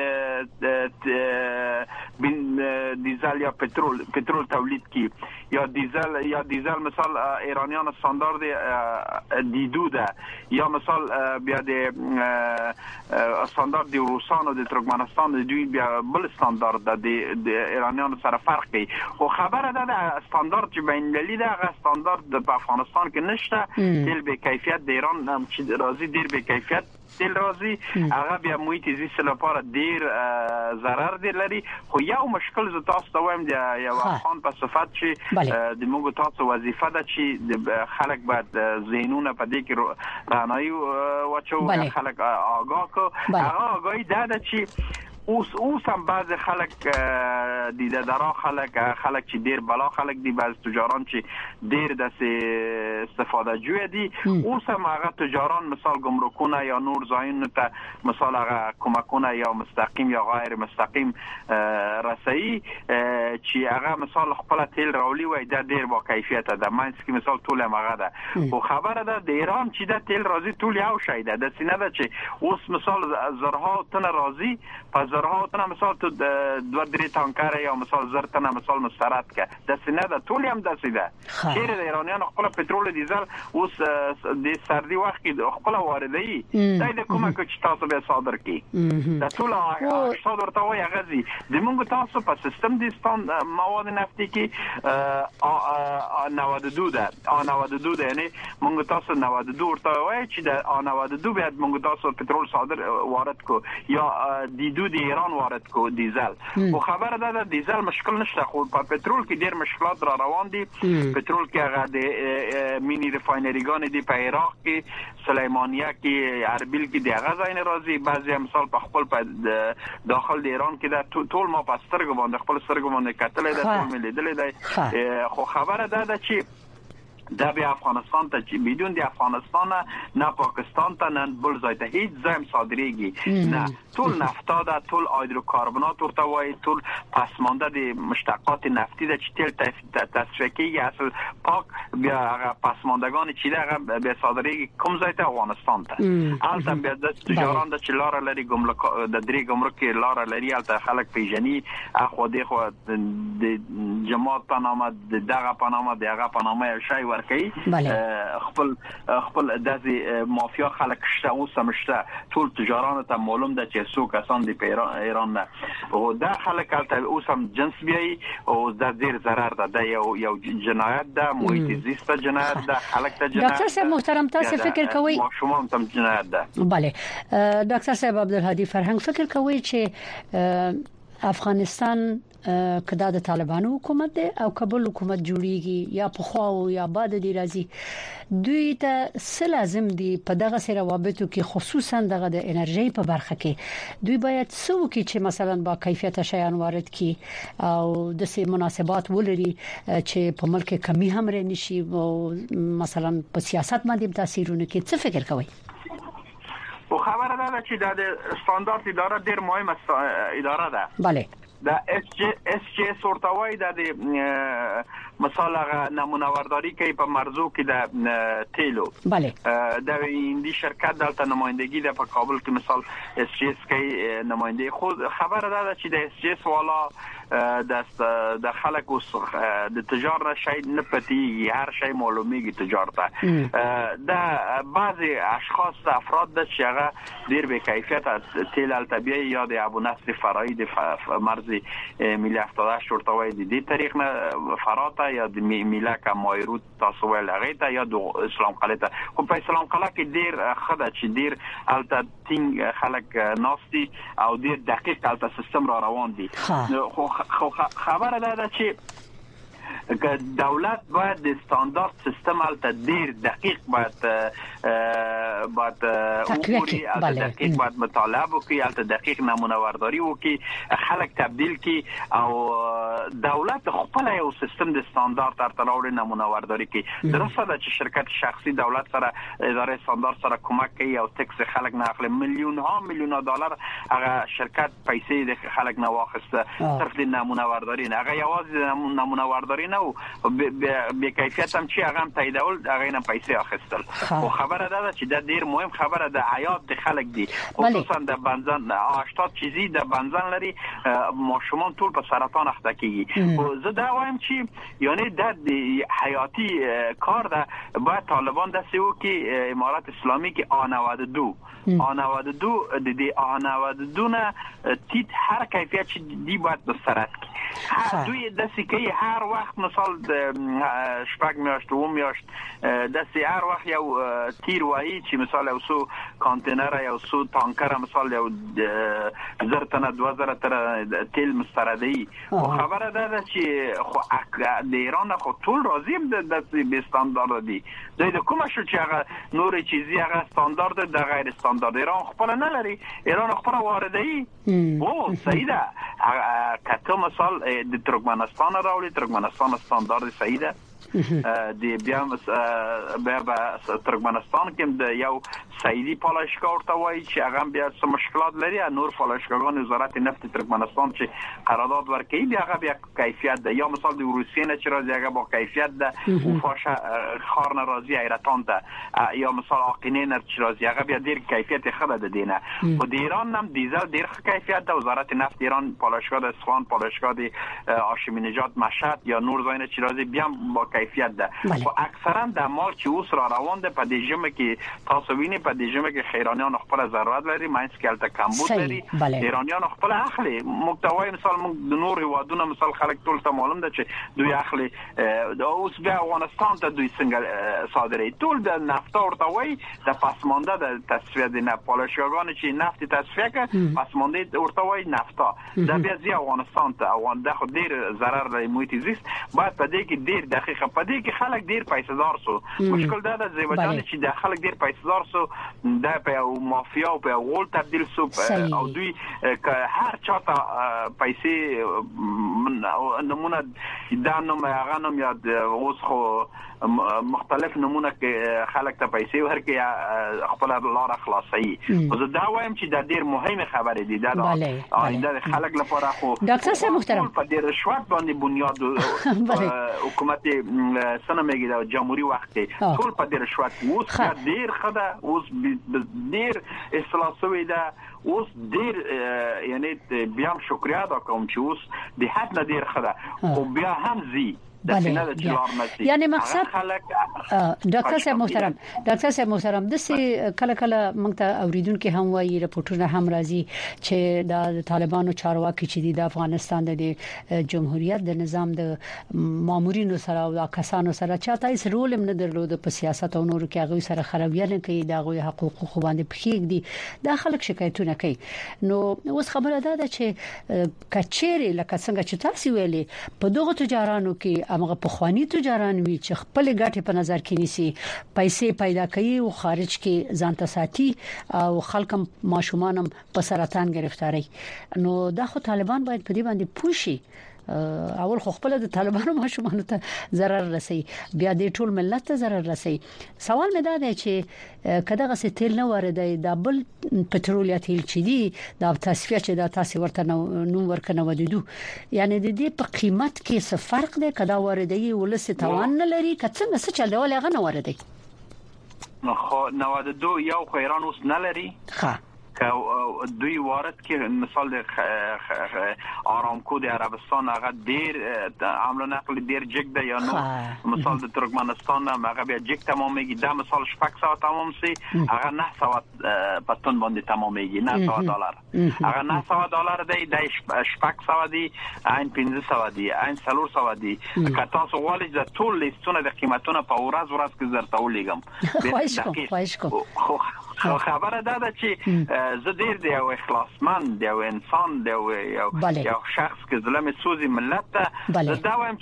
دیزل یا پترول تولید کی یا دیزل مثال ایرانیان استاندارد دیدو ده یا مثال بیا د استاندارد روسان او د ترکمنستان دوی بیا بل استاندارد د ایرانیان سره فرق کوي خو خبره ده استاندارد چې بین المللي ده استاندارد په افغانستان کې نشته تیل به کیفیت د ایران هم چې راځي ډیر به کیفیت تیل راځي هغه بیا محیط زیست لپاره ډیر ضرر دی لري خو یو مشکل ز تاسو ته وایم د یو افغان په صفت چې د موږ تاسو وظیفه ده چې خلک باید زینونه په دې کې رانایي واچو خلک آگاه کو هغه آگاهی ده چې اوس هم بعض خلک دیده درا خلک چې ډیر بلا خلک دي، بعض تجاران چې ډیر د استفاده جوړ دي. اوس هم هغه تجاران مثال ګمرکونه یا نور ځایونو ته مثال هغه کومکونه یا مستقیم یا غیر مستقیم رسي چې هغه مثال خپل تیل راولي وای دا ډیر با کیفیت ده. مانس کې مثال ټول هغه ده. خو خبره ده د ایران چې د تیل راځي ټول یو شی ده. د سینه ده چې اوس مثال زرها تنه راځي، په زرها تنه مثال تو 2-3 تانکر یا مثال زر تنه مثال مسترد که د سینه ده ټول هم د سیده. چیرې د ایرانیان خپل پټرول دیزل اوس د سردی وخت کې خپل واردوي دا د کومه چې تاسو به صادر کی دا ټول صادر ته وایي غزي د موږ تاسو په سیستم د ستاند مواد نفتي کې 92 ده 92 ده یعنی موږ تاسو 92 ورته وایي چې د 92 به موږ تاسو پټرول صادر وارد کو یا د دو د ایران وارد کو دیزل. خو خبره ده د دیزل مشکل نشته، خو په پټرول کې ډیر مشکلات را روان دي. پټرول کې هغه د مینی ریفاینریګان دي په عراق کې، سلیمانیه کې، اربیل کې د غزاین راځي. بعضی مثال په خپل په داخل د ایران کې د ټول ما په سترګو باندې خپل سترګو باندې کتلې ده، ټول ملي دلې ده. خو خبره ده چې دا به افغانستان ته چې بدون د افغانستان نه پاکستان ته نه بل ځای ته هیڅ ځای صادریږي نه. ټول نفتا ده، ټول هایدروکاربنات ورته وایي، ټول پسمانده د مشتقات نفتی ده چې تیل تصفیه کیږي اصل پاک بیا هغه پسماندگان چې ده به صادریږي کوم ځای ته؟ افغانستان ته. البته بیا د تجاران د چلار لري ګمرک د درې ګمرک لار لري، البته خلک پیژني اخو دغه د جماعت په نامه دغه په نامه دغه په نامه شای ورکی خپل دازي مافیا خلک شته او سمشته ټول تجاران ته معلوم ده چې څو کسان دی په ایران نه او دا خلک ته اوس هم جنس بیاي او د ډیر ضرر ده. د یو جنایت ده، محیط زیست جنایت ده، خلک ته جنایت. ډاکټر صاحب محترم تاسو فکر کوئ شما هم جنایت ده؟ بله ډاکټر صاحب عبدالهادي فرهنګ فکر کوي چې افغانستان کدا د طالبانو حکومت دی او کابل حکومت جوړیږي یا په خوا او یا بعد دی راځي دوی ته څه لازم دي په دغه سره روابطو کې خصوصا دغه د انرژي په برخه کې دوی باید څه وکړي چې مثلا با کیفیت شیان وارد کړي او د سي مناسبات ولري چې په ملک کمی هم رني شي او مثلا په سیاست باندې تاثیرونه کوي. څه فکر کوي؟ او خبره ده چې د استاندارد اداره ډیر مهمه اداره ده. بله دا اس جی سورتاوي د مثال نمونه ورداری کوي په مرزو کې د تیلو. بله د هندي شرکت دلته نمائندگی د په کابل کې مثال اس جی کې نمائنده خود خبره ده چې د اس جی والا د خلک اوس د تجارت شي نه پتی هر شي معلومیږي تجارت د بعضی اشخاص افراد د شغه ډیر به کیفیت تیل الطبيعي یا د ابو نصر فرایی د مرز ملي 78 ورته د دې تاریخ نه فراته یا د میلاک مایروت تاسو ول هغه یا د اسلام قلعه ته خو په اسلام قلعه کې ډیر خدای چې ډیر الټینګ خلک ناستي او ډیر دقیق الټ سیستم را روان دي. خو خبره ده چې دولت باید د استاندارد سیستم الته ډیر دقیق باید تکلیفي دقیق باید مطالعه وکړي، الته دقیق نمونه ورداری وکړي، خلک تبدیل کړي او دولت خپل یو سیستم د استاندارد تر تراوړي نمونه ورداری کړي. درسته ده چې شرکت شخصي دولت سره اداره استاندارد سره کومک کوي او ټکس خلک نه اخلي، میلیون دلار هغه شرکت پیسې د خلک نه واخسته صرف د نمونه ورداری نه، هغه یوازې نمونه ورداری نه به کیفیت هم چې هغه تاییدول هغه نه پیسې اخیستل. خو خبره ده چې د ډیر مهم خبره د حیات د خلک دي، خصوصا د بنزن 80 چیزی د بنزن لري ماشومان ټول په سرطان اخته کیږي. خو زه دا وایم چې یعنی د حیاتی کار ده باید طالبان د سیو کې امارات اسلامی کې A92 د دې A92 نه تیت هر کیفیت چې دی باید بسرت کی دوی د سکی هر وخت مثال شپږ میاشت و میاشت د سی هر وخت یو تیر وایي چې مثال یو سو کانتینر یو سو تانکر مثال یو زرتنه 2000 تر تیل مستردی. خبره ده چې خو د ایران خو ټول راضیم د به استاندارد دي د کومه شو چې هغه نور چیزی هغه استاندارد د غیر استاندارد ایران خپل نه لري، ایران خپل واردی او صحیح ده کته مثال د ترکمنستان راولي ترکمنستان ستاندارد صحیح ده د بیا ترکمنستان کې د یو سعیدی پالایشگاه ورته وایي چې هغه بیا څه مشکلات لري نور پالایشگاهان وزارت نفت ترکمنستان چې قرارداد ورکړي بیا هغه بیا کیفیت ده یا مثال د روسیې نه چې راځي هغه با کیفیت ده او فاش خار ناراضي ایرتان ده یا مثال آقینه نه چې راځي هغه بیا ډیر کیفیت خبره ده دینه خو د ایران هم دیزل ډیر کیفیت ده وزارت نفت ایران پالایشگاه د اصفهان پالایشگاه د هاشمی نژاد مشهد یا نور ځایونه چې راځي بیا با کیفیت ده خو اکثرا د مال چې اوس را روان ده په دې جمع کې تاسو وینئ په دې جمع کې خیرانیان خپل ضرورت لري ماینس کې الته کمبود لري ایرانیان خپل اخلي محتوی مثال موږ د نور هوادونو مثال خلک ټول ته معلوم ده چې دوی اخلي د اوس بیا افغانستان ته دوی څنګه صادري ټول د نفت ورته وای د پسمانده د تصفیه د پالایشگاهان چې نفت تصفیه کوي پسمانده ورته وای نفتا دا بیا ځي افغانستان ته افغانستان خو ډیر ضرر لري محیط زیست باید په دې کې ډیر دقیقه په دې کې خلک ډیر پیسې دار سو مشکل دا ده زیبجان چې د خلک ډیر پیسې دار سو دا په مافیا او په غول تبدیل سو او دوی که هر چاته پیسې نمونه دانم هغه نوم یاد اوس خو مختلف نمونه کې خلک ته پیسې ورکړي خپل لار خلاصي او زه دا وایم چې دا ډیر مهمه خبره دي دا آینده خلک لپاره خو ډاکټر صاحب محترم په ډیر رشوت باندې بنیاد حکومت سنمګي د جمهوریت وخت ټول په ډیر رشوت اوس ډیر خدا اوس ډیر اصلاح شوی دا اوس ډیر یعنی بیا هم شکریا ادا کوم چې اوس د حد نه ډیر خدا خو بیا هم زی یعنی مقصد ډاکټر صاحب محترم د سه کله کله موږ ته اوریدونکو هم وایي رپورټونه هم راځي چې د طالبانو چارواکي چې د افغانستان د جمهوریت د نظام د مامورینو سره او کسانو سره چاته هیڅ رول نه درلود په سیاست او نور کې هغه سره خرابیانه کوي د هغه حقوق خو باندې پخېږي دي د خلک شکایتونه کوي نو اوس خبره ده چې کچېری لکه څنګه چې تاسو ویلي په دغه تجارانو کې هغه په خواني تجاران وی چې خپل ګټه په نظر کې نیسي پیسې پیدا کوي او خارج کې ځان ته ساتي او خلکم ماشومانم په سرطان گرفتاري نو دا خو طالبان باید په دې باندې پوښي اول خو خپل د طالبانو ماشومان ته ضرر رسي بیا د ټول ملت ته ضرر رسي سوال مې دا دی چې کداغه ستل نه ورده د بل پټرول تیل چې دی د تصفیه چې د تاسو ورته نو ورکنه ودیدو یعنی د دې په قیمت کې څه فرق دی کدا ورده یي ولسه توان نه لري کڅنګ څه چل دی ولغه نه ورده خو نو د دو یو خیران اوس نه لري ها که دوی وارد کې مثال د آرامکو د عربستان هغه ډیر عمل نقل ډیر جګ دی یا نو مثال د ترکمنستان هغه بیا جګ تمامېږي دا مثال شپږ ساعت تمام سي هغه 9 ساعت پتون باندې تمامېږي $900 هغه $900 دی د شپږ ساعت دی عین 1500 دی عین 300 دی که تاسو غواړئ د ټول لیستونه د قیمتونو په ورځ کې زرته ولېږم خواهش کوم خو خبره ده چې زه ډیر دی او اخلاصمند دی او انسان دی او یو شخص چې ظلم سوزي ملت ته دا وایم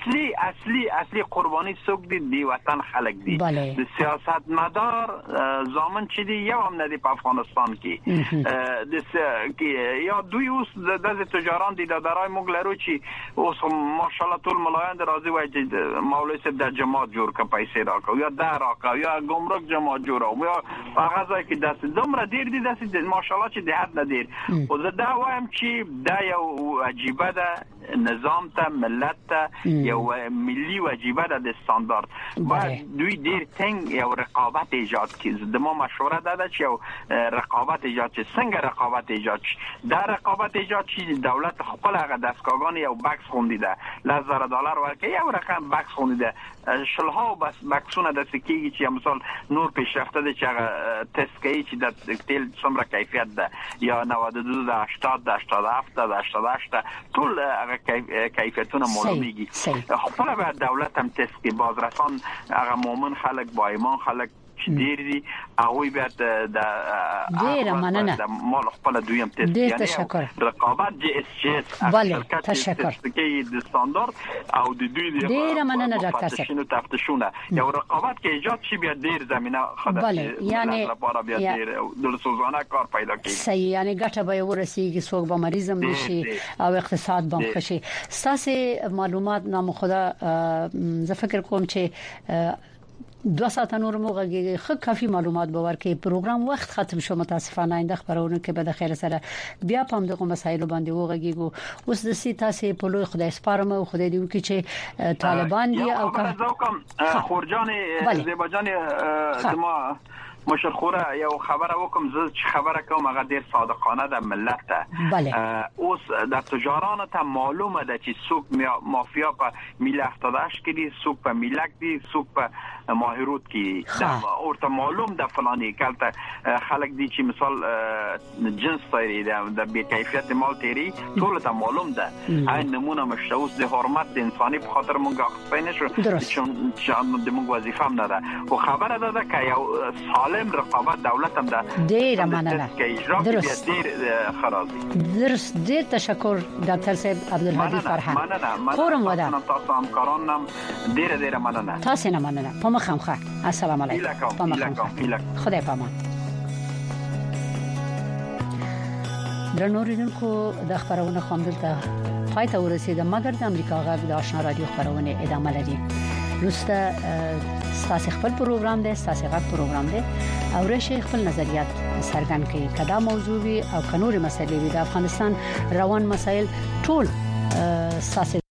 چې اصلي قرباني څوک دي دی وطن خلک دي د سیاست مدار ځامن چې دی یو هم نه دی په افغانستان کې د یا دوی اوس د تجاران دي د درای موږ لرو چې اوس ماشاءالله ټول ملایان راضي وای چې مولوی صاحب د جماعت جوړ ک پیسې راکو یا دا راکو یا ګمرک جماعت جوړو یا هغه ځای کې داسې دومره ډیر دي داسې ماشاءالله چې د حد نه ډیر او زه دا وایم چې دا یو عجیبه ده نظام ته ملت ته یو ملي واجبه ده د استاندارد باید دوی ډیر څنګه یو رقابت ایجاد کړي د ما مشوره ده چې یو رقابت ایجاد شي څنګه رقابت ایجاد شي دا رقابت ایجاد شي دولت خپل هغه دستګاهان یو بکس خوندي ده $1,000 ورکړي یو رقم بکس خوندي ده شلها بس بکسونه د سکیږي چې مثال نور پیشرفته دي چې هغه تست کوي چې د تیل څومره کیفیت ده یا 92 د 80 د 87 د 88 ټول هغه کیفیتونه معلومیږي خپل به دولت هم تست کوي بازرسان هغه مؤمن خلک با ایمان خلک چې ډیر دي هغه بیا ډیر مننه د مال خپل دویم تست ډیر تشکر رقابت جی اس جی اس بله تشکر کې د استاندارد او د دوی د ډیر مننه ډاکټر صاحب تفتیشونه یو رقابت کې ایجاد شي بیا ډیر زمينه خدای بله یعنی لپاره بیا ډیر د سوزانه کار پیدا کوي صحیح یعنی ګټه به ورسیږي څوک به مریضم نشي او اقتصاد به خوشي ستاسو معلومات نام خدا زه فکر کوم چې 2 ساعت نور موږ خو کافي معلومات باور کې پروګرام وخت ختم شو متاسفانه آینده خبرونه کې به د خیر سره بیا په دغه مسایلو باندې وغږیږو اوس د سي تاسو په لوی خدای سپارم او خدای دې وکړي چې طالبان دي او کوم خورجان زیباجان زما مشرخوره یو خبره وکم زه چې خبره کوم هغه ډیر صادقانه د ملت ته اوس د تجارانو ته معلومه ده چې څوک مافیا په میله 78 کې دي څوک په میلک دي څوک په ماهروت کې دا ورته معلوم ده فلاني کله خلک دي چې مثال جنس تیری د بی کیفیت مال تیری ټول ته معلوم ده هاي نمونه مشوس د حرمت د انساني په خاطر مونږ خپل نشو چې د مونږ وظیفه هم نه ده او خبره ده که یو سالم رقابت دولت هم ده ډیر مننه درست درست ډیر تشکر ډاکټر صاحب عبدالهادي فرحان خورم ودا تاسو همکارانم ډیر مننه تاسو نه مننه په مخم ښه السلام علیکم په مخم خدای پامان درنوریدونکو د خبرونه خوندلته پای ته ورسیده مګر د امریکا غږ د آشنا رادیو خبرونه ادامه لري روسته ستاسو خپل پروګرام دی ستاسو غږ پروګرام دی او راشي خپل نظریات څرګند کړئ کدا موضوع وي او قانوني مسایل وي د افغانستان روان مسایل ټول ستاسو